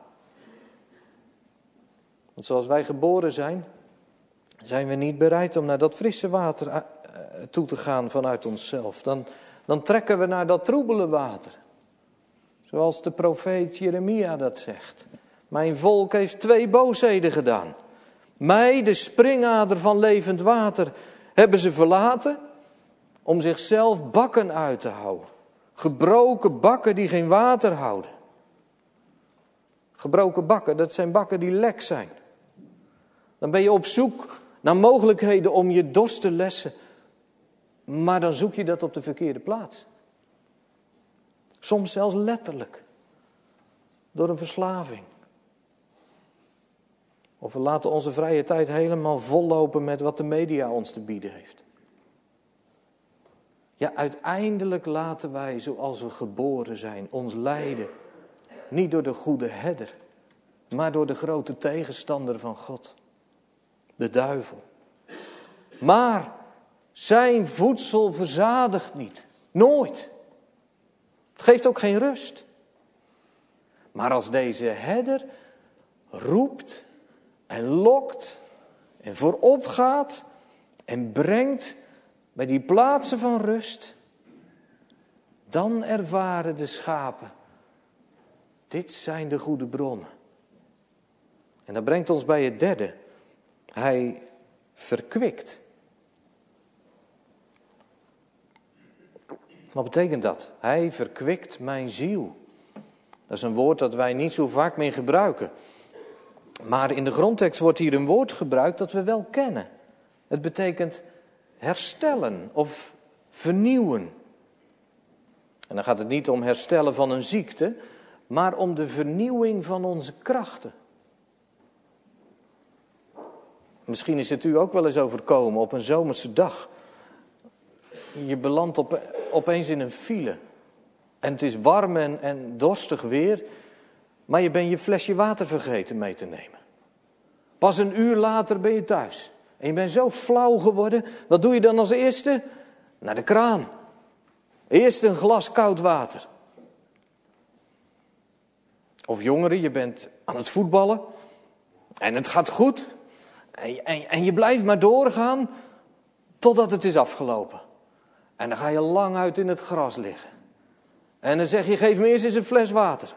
Want zoals wij geboren zijn, zijn we niet bereid om naar dat frisse water toe te gaan vanuit onszelf. Dan, dan trekken we naar dat troebele water. Zoals de profeet Jeremia dat zegt. Mijn volk heeft twee boosheden gedaan. Mij, de springader van levend water, hebben ze verlaten om zichzelf bakken uit te houden. Gebroken bakken die geen water houden. Gebroken bakken, dat zijn bakken die lek zijn. Dan ben je op zoek naar mogelijkheden om je dorst te lessen. Maar dan zoek je dat op de verkeerde plaats. Soms zelfs letterlijk. Door een verslaving. Of we laten onze vrije tijd helemaal vollopen met wat de media ons te bieden heeft. Ja, uiteindelijk laten wij, zoals we geboren zijn, ons leiden. Niet door de goede herder, maar door de grote tegenstander van God. De duivel. Maar zijn voedsel verzadigt niet. Nooit. Het geeft ook geen rust. Maar als deze herder roept en lokt en voorop gaat en brengt bij die plaatsen van rust, dan ervaren de schapen, dit zijn de goede bronnen. En dat brengt ons bij het derde. Hij verkwikt. Wat betekent dat? Hij verkwikt mijn ziel. Dat is een woord dat wij niet zo vaak meer gebruiken. Maar in de grondtekst wordt hier een woord gebruikt dat we wel kennen. Het betekent herstellen of vernieuwen. En dan gaat het niet om herstellen van een ziekte, maar om de vernieuwing van onze krachten. Misschien is het u ook wel eens overkomen op een zomerse dag. Je belandt op, opeens in een file. En het is warm en, en dorstig weer. Maar je bent je flesje water vergeten mee te nemen. Pas een uur later ben je thuis. En je bent zo flauw geworden. Wat doe je dan als eerste? Naar de kraan. Eerst een glas koud water. Of jongeren, je bent aan het voetballen. En het gaat goed. En, en, en je blijft maar doorgaan totdat het is afgelopen. En dan ga je lang uit in het gras liggen. En dan zeg je, geef me eerst eens een fles water.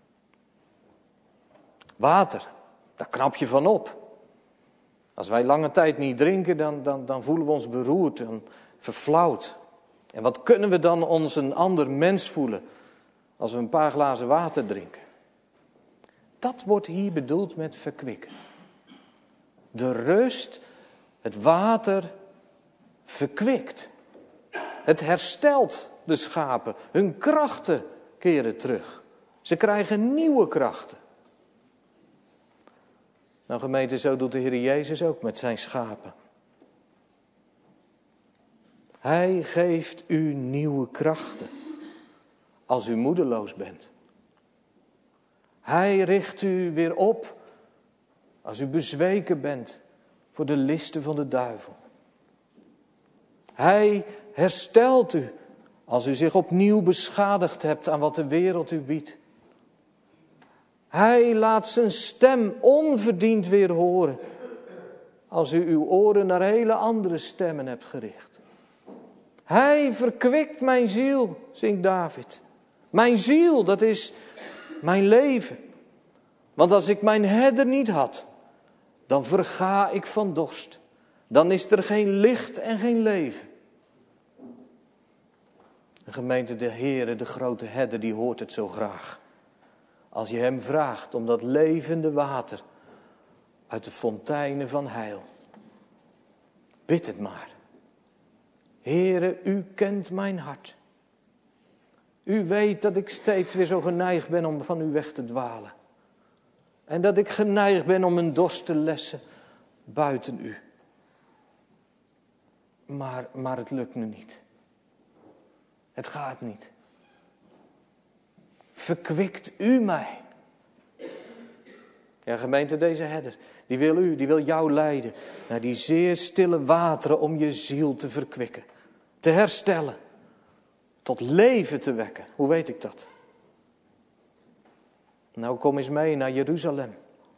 Water, daar knap je van op. Als wij lange tijd niet drinken, dan, dan, dan voelen we ons beroerd en verflauwd. En wat kunnen we dan ons een ander mens voelen als we een paar glazen water drinken? Dat wordt hier bedoeld met verkwikken. De rust, het water verkwikt. Het herstelt de schapen. Hun krachten keren terug. Ze krijgen nieuwe krachten. Nou gemeente, zo doet de Heer Jezus ook met zijn schapen. Hij geeft u nieuwe krachten als u moedeloos bent. Hij richt u weer op als u bezweken bent voor de listen van de duivel. Hij herstelt u als u zich opnieuw beschadigd hebt aan wat de wereld u biedt. Hij laat zijn stem onverdiend weer horen als u uw oren naar hele andere stemmen hebt gericht. Hij verkwikt mijn ziel, zingt David. Mijn ziel, dat is mijn leven. Want als ik mijn herder niet had, dan verga ik van dorst. Dan is er geen licht en geen leven. De gemeente, de Heere, de grote herder, die hoort het zo graag. Als je hem vraagt om dat levende water uit de fonteinen van heil. Bid het maar. Heere, u kent mijn hart. U weet dat ik steeds weer zo geneigd ben om van u weg te dwalen. En dat ik geneigd ben om mijn dorst te lessen buiten u. Maar, maar het lukt me niet. Het gaat niet. Verkwikt u mij. Ja, gemeente, deze herder, die wil u, die wil jou leiden naar die zeer stille wateren om je ziel te verkwikken. Te herstellen. Tot leven te wekken. Hoe weet ik dat? Nou, kom eens mee naar Jeruzalem.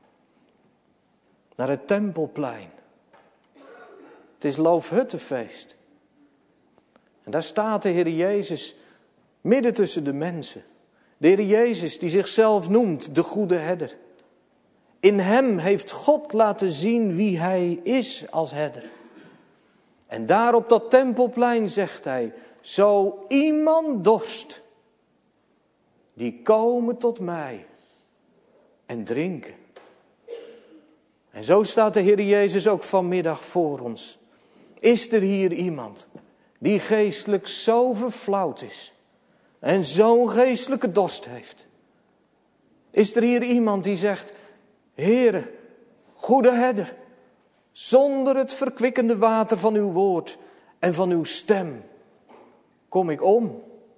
Naar het Tempelplein. Het is Loofhuttenfeest. En daar staat de Heer Jezus midden tussen de mensen. De Heer Jezus die zichzelf noemt de goede herder. In hem heeft God laten zien wie hij is als herder. En daar op dat Tempelplein zegt hij: zo iemand dorst, die komen tot mij en drinken. En zo staat de Heer Jezus ook vanmiddag voor ons. Is er hier iemand die geestelijk zo verflauwd is en zo'n geestelijke dorst heeft? Is er hier iemand die zegt: Heere, goede herder, zonder het verkwikkende water van uw woord en van uw stem kom ik om?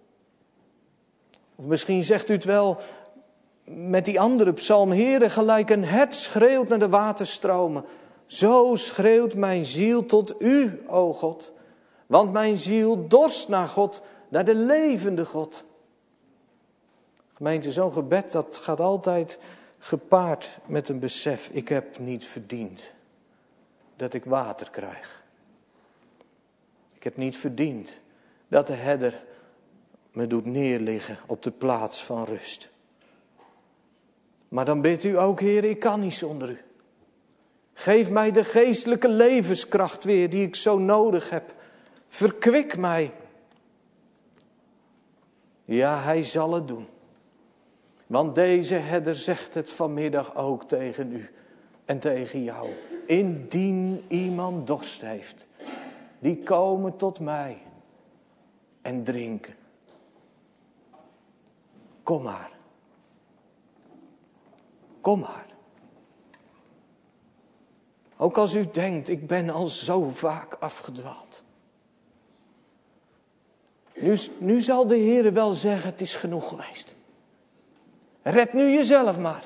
Of misschien zegt u het wel met die andere psalm: Heere, gelijk een hert schreeuwt naar de waterstromen, zo schreeuwt mijn ziel tot u, o God. Want mijn ziel dorst naar God, naar de levende God. Gemeente, zo'n gebed, dat gaat altijd gepaard met een besef: ik heb niet verdiend dat ik water krijg. Ik heb niet verdiend dat de herder me doet neerliggen op de plaats van rust. Maar dan bidt u ook: Heer, ik kan niet zonder u. Geef mij de geestelijke levenskracht weer die ik zo nodig heb. Verkwik mij. Ja, hij zal het doen. Want deze herder zegt het vanmiddag ook tegen u en tegen jou. Indien iemand dorst heeft, die komen tot mij en drinken. Kom maar. Kom maar. Ook als u denkt: ik ben al zo vaak afgedwaald. Nu, nu zal de Heer wel zeggen: het is genoeg geweest. Red nu jezelf maar.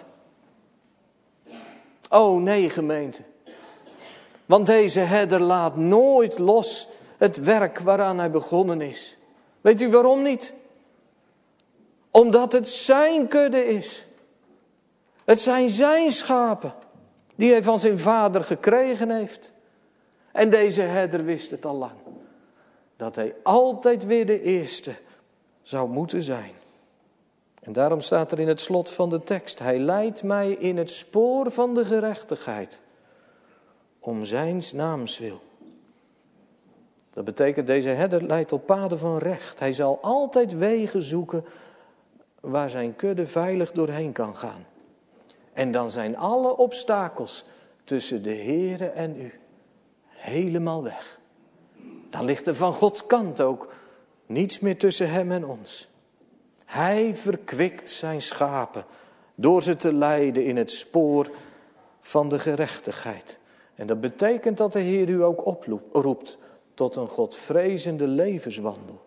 Oh nee, gemeente. Want deze herder laat nooit los het werk waaraan hij begonnen is. Weet u waarom niet? Omdat het zijn kudde is. Het zijn zijn schapen die hij van zijn vader gekregen heeft. En deze herder wist het al lang. Dat hij altijd weer de eerste zou moeten zijn. En daarom staat er in het slot van de tekst: hij leidt mij in het spoor van de gerechtigheid. Om zijns naams wil. Dat betekent, deze herder leidt op paden van recht. Hij zal altijd wegen zoeken waar zijn kudde veilig doorheen kan gaan. En dan zijn alle obstakels tussen de Heere en u helemaal weg. Dan ligt er van Gods kant ook niets meer tussen hem en ons. Hij verkwikt zijn schapen door ze te leiden in het spoor van de gerechtigheid. En dat betekent dat de Heer u ook oproept tot een godvrezende levenswandel.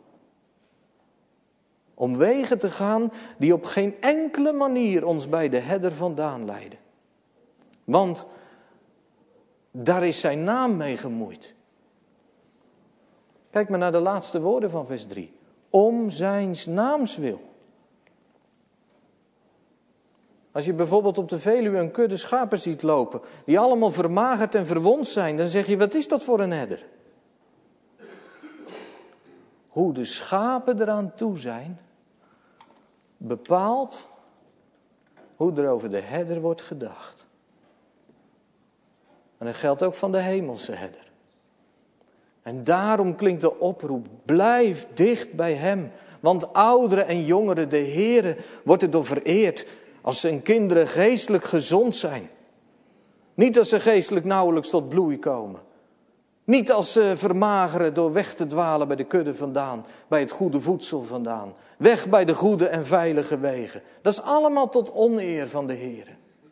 Om wegen te gaan die op geen enkele manier ons bij de herder vandaan leiden. Want daar is zijn naam mee gemoeid. Kijk maar naar de laatste woorden van vers drie. Om zijns naams wil. Als je bijvoorbeeld op de Veluwe een kudde schapen ziet lopen, die allemaal vermagerd en verwond zijn, dan zeg je, wat is dat voor een herder? Hoe de schapen eraan toe zijn, bepaalt hoe er over de herder wordt gedacht. En dat geldt ook van de hemelse herder. En daarom klinkt de oproep, blijf dicht bij hem. Want ouderen en jongeren, de Heere, wordt erdoor vereerd als zijn kinderen geestelijk gezond zijn. Niet als ze geestelijk nauwelijks tot bloei komen. Niet als ze vermageren door weg te dwalen bij de kudde vandaan, bij het goede voedsel vandaan. Weg bij de goede en veilige wegen. Dat is allemaal tot oneer van de Heere.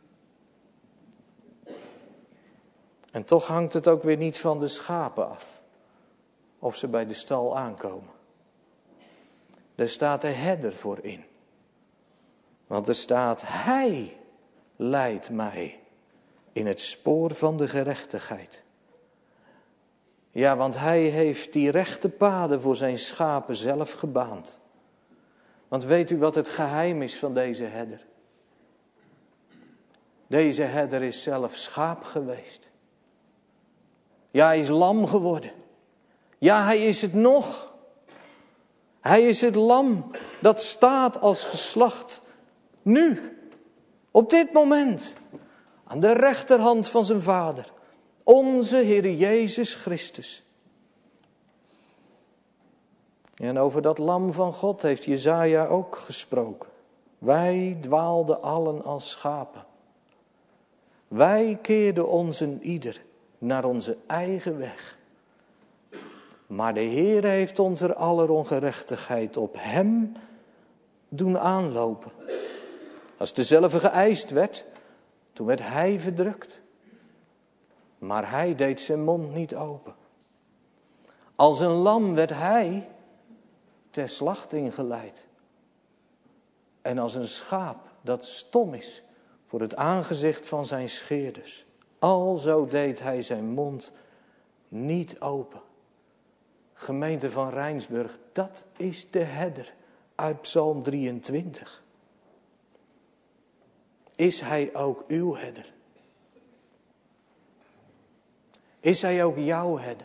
En toch hangt het ook weer niet van de schapen af, of ze bij de stal aankomen. Daar staat de herder voor in. Want er staat, hij leidt mij in het spoor van de gerechtigheid. Ja, want hij heeft die rechte paden voor zijn schapen zelf gebaand. Want weet u wat het geheim is van deze herder? Deze herder is zelf schaap geweest. Ja, hij is lam geworden. Ja, hij is het nog. Hij is het lam dat staat als geslacht. Nu, op dit moment, aan de rechterhand van zijn vader. Onze Heer Jezus Christus. En over dat lam van God heeft Jesaja ook gesproken. Wij dwaalden allen als schapen. Wij keerden ons een ieder naar onze eigen weg. Maar de Heer heeft onze aller ongerechtigheid op hem doen aanlopen. Als dezelfde geëist werd, toen werd hij verdrukt. Maar hij deed zijn mond niet open. Als een lam werd hij ter slachting geleid. En als een schaap dat stom is voor het aangezicht van zijn scheerders. Alzo deed hij zijn mond niet open. Gemeente van Rijnsburg, dat is de herder uit Psalm drieëntwintig. Is hij ook uw herder? Is hij ook jouw herder?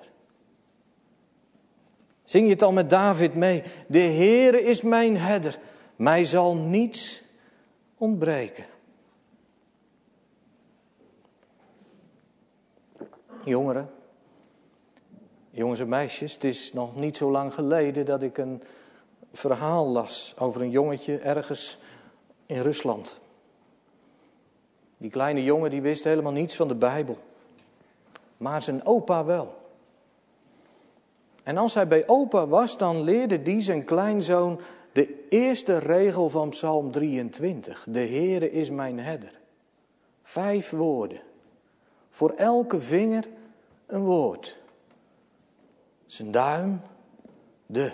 Zing je het al met David mee? De Heere is mijn herder, mij zal niets ontbreken. Jongeren, jongens en meisjes, het is nog niet zo lang geleden dat ik een verhaal las over een jongetje ergens in Rusland. Die kleine jongen die wist helemaal niets van de Bijbel. Maar zijn opa wel. En als hij bij opa was, dan leerde die zijn kleinzoon de eerste regel van Psalm drieëntwintig. De Heere is mijn herder. Vijf woorden. Voor elke vinger een woord. Zijn duim, de.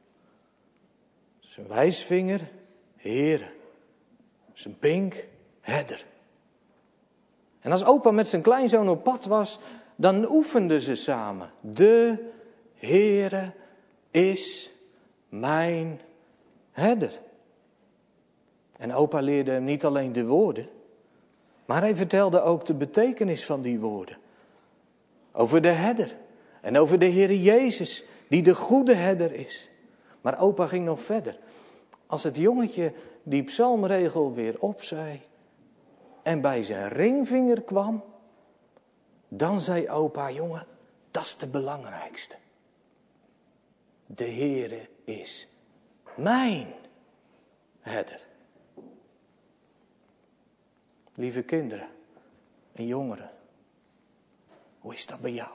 Zijn wijsvinger, Heere. Zijn pink, herder. En als opa met zijn kleinzoon op pad was, dan oefenden ze samen. De Heere is mijn herder. En opa leerde hem niet alleen de woorden, maar hij vertelde ook de betekenis van die woorden. Over de herder en over de Heere Jezus, die de goede herder is. Maar opa ging nog verder. Als het jongetje die psalmregel weer opzei en bij zijn ringvinger kwam, dan zei opa, jongen, dat is de belangrijkste. De Heere is mijn herder. Lieve kinderen en jongeren, hoe is dat bij jou?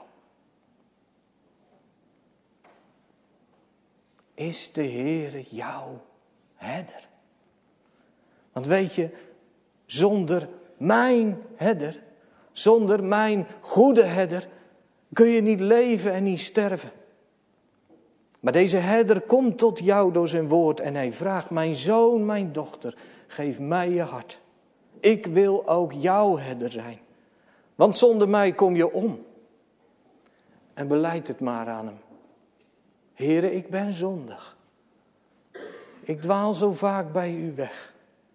Is de Heere jouw herder? Want weet je, zonder mijn herder, zonder mijn goede herder, kun je niet leven en niet sterven. Maar deze herder komt tot jou door zijn woord en hij vraagt, mijn zoon, mijn dochter, geef mij je hart. Ik wil ook jouw herder zijn. Want zonder mij kom je om. En belijd het maar aan hem. Heere, ik ben zondig. Ik dwaal zo vaak bij u weg.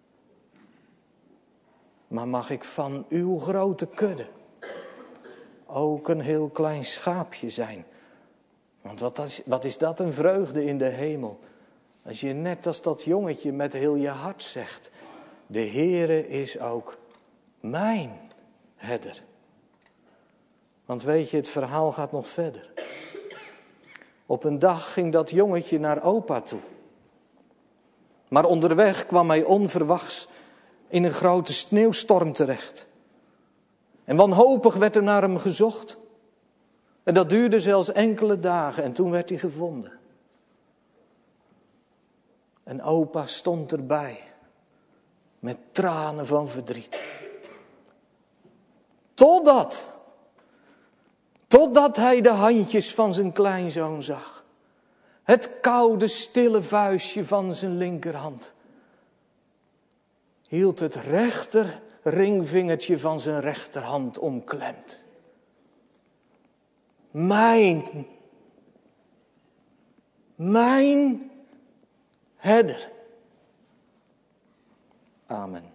Maar mag ik van uw grote kudde ook een heel klein schaapje zijn? Want wat is, wat is dat een vreugde in de hemel. Als je net als dat jongetje met heel je hart zegt. De Heere is ook mijn herder. Want weet je, het verhaal gaat nog verder. Op een dag ging dat jongetje naar opa toe. Maar onderweg kwam hij onverwachts in een grote sneeuwstorm terecht. En wanhopig werd er naar hem gezocht. En dat duurde zelfs enkele dagen en toen werd hij gevonden. En opa stond erbij met tranen van verdriet. Totdat, totdat hij de handjes van zijn kleinzoon zag. Het koude, stille vuistje van zijn linkerhand. Hield het rechter ringvingertje van zijn rechterhand omklemd. Mijn, mijn herder. Amen.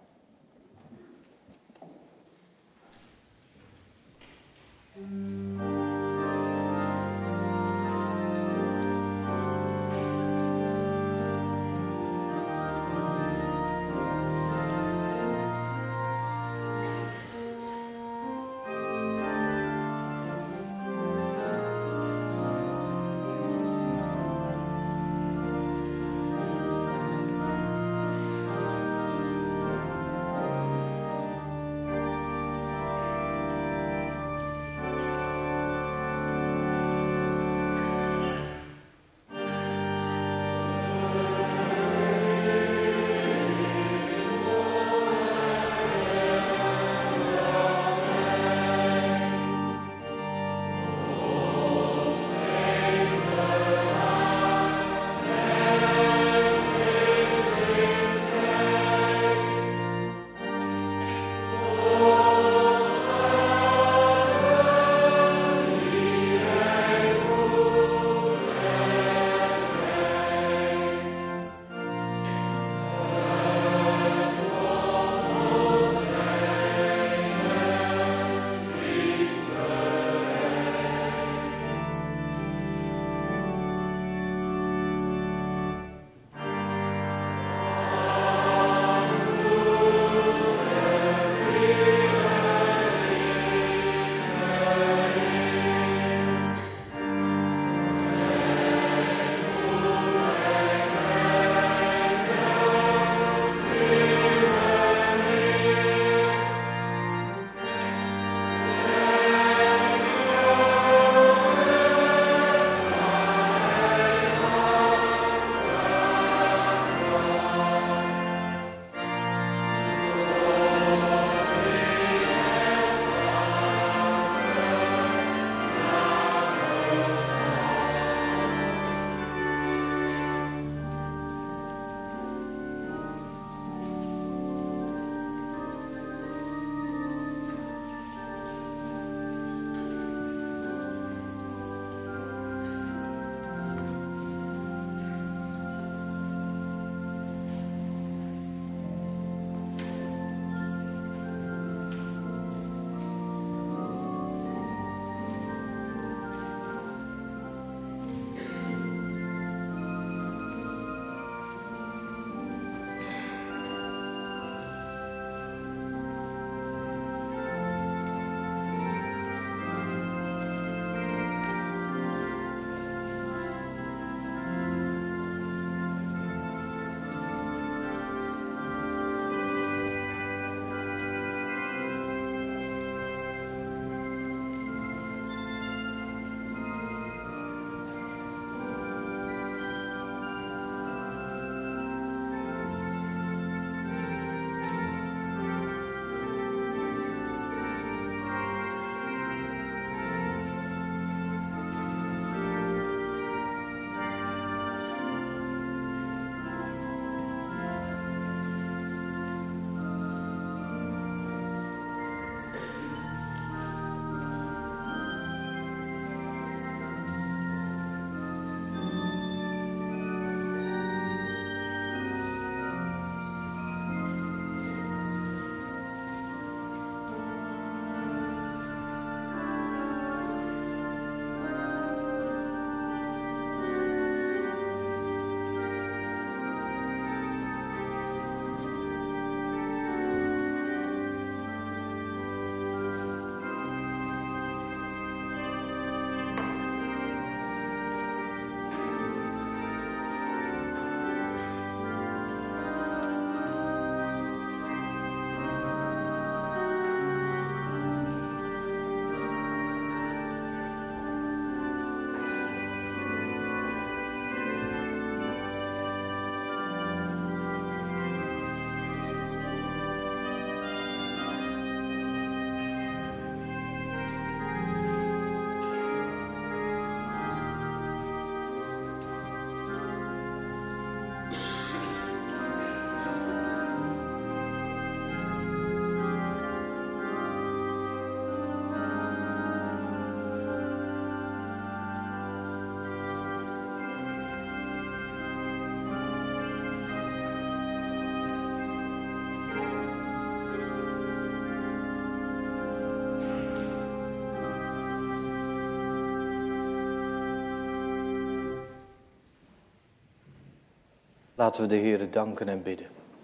Laten we de Heere danken en bidden.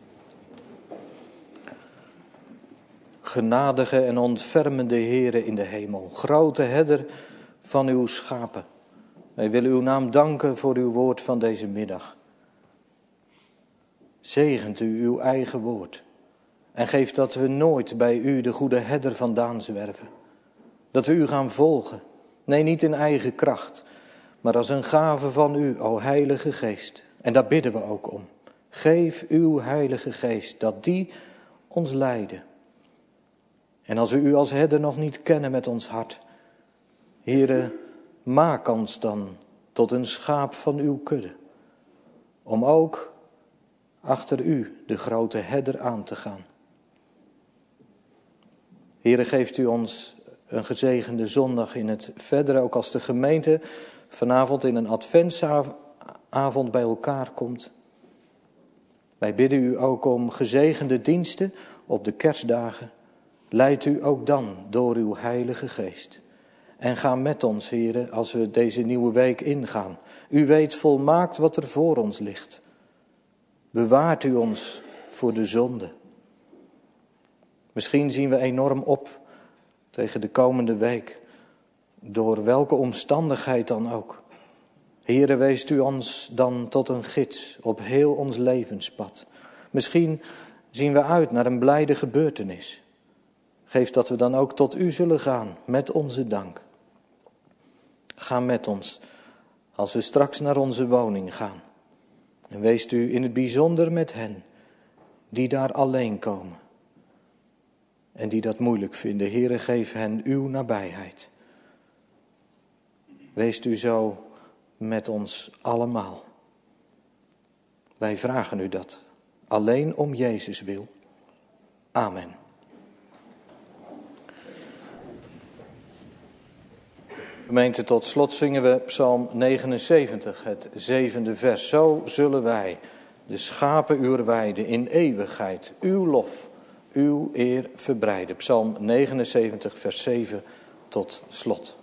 Genadige en ontfermende Heere in de hemel, grote herder van uw schapen. Wij willen uw naam danken voor uw woord van deze middag. Zegent u uw eigen woord en geeft dat we nooit bij u de goede herder vandaan zwerven. Dat we u gaan volgen, nee niet in eigen kracht, maar als een gave van u, o Heilige Geest. En daar bidden we ook om. Geef uw Heilige Geest, dat die ons leiden. En als we u als herder nog niet kennen met ons hart, Heere, maak ons dan tot een schaap van uw kudde. Om ook achter u, de grote herder, aan te gaan. Heere, geeft u ons een gezegende zondag in het verdere, ook als de gemeente vanavond in een adventsavond bij elkaar komt. Wij bidden u ook om gezegende diensten op de kerstdagen. Leid u ook dan door uw Heilige Geest. En ga met ons, Heere, als we deze nieuwe week ingaan. U weet volmaakt wat er voor ons ligt. Bewaart u ons voor de zonde. Misschien zien we enorm op tegen de komende week. Door welke omstandigheid dan ook. Heere, weest u ons dan tot een gids op heel ons levenspad. Misschien zien we uit naar een blijde gebeurtenis. Geef dat we dan ook tot u zullen gaan met onze dank. Ga met ons als we straks naar onze woning gaan. En weest u in het bijzonder met hen die daar alleen komen. En die dat moeilijk vinden. Heere, geef hen uw nabijheid. Weest u zo met ons allemaal. Wij vragen u dat. Alleen om Jezus wil. Amen. Gemeente, tot slot zingen we Psalm negenenzeventig, het zevende vers. Zo zullen wij, de schapen uwer weide, in eeuwigheid uw lof, uw eer verbreiden. Psalm negenenzeventig, vers zeven tot slot.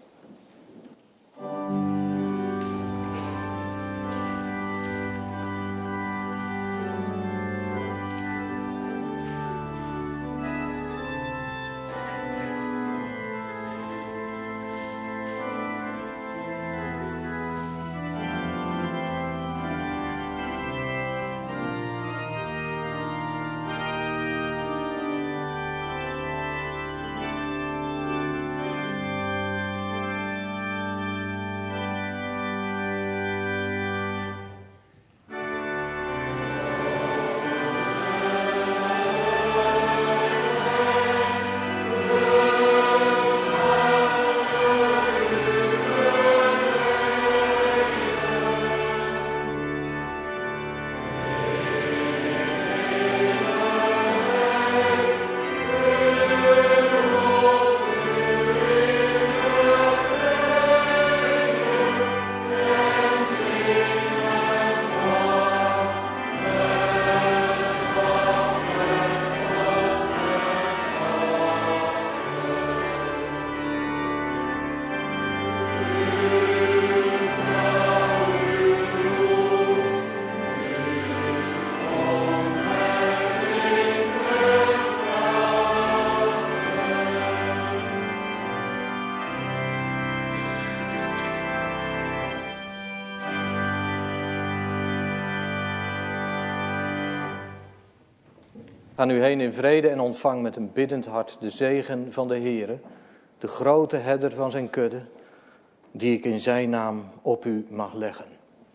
Ga nu heen in vrede en ontvang met een biddend hart de zegen van de Heere, de grote herder van zijn kudde, die ik in zijn naam op u mag leggen.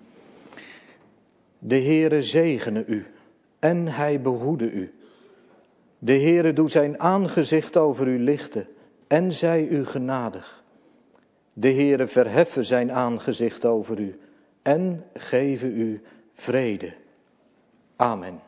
De Heere zegene u en hij behoede u. De Heere doet zijn aangezicht over u lichten en zij u genadig. De Heere verheffe zijn aangezicht over u en geven u vrede. Amen.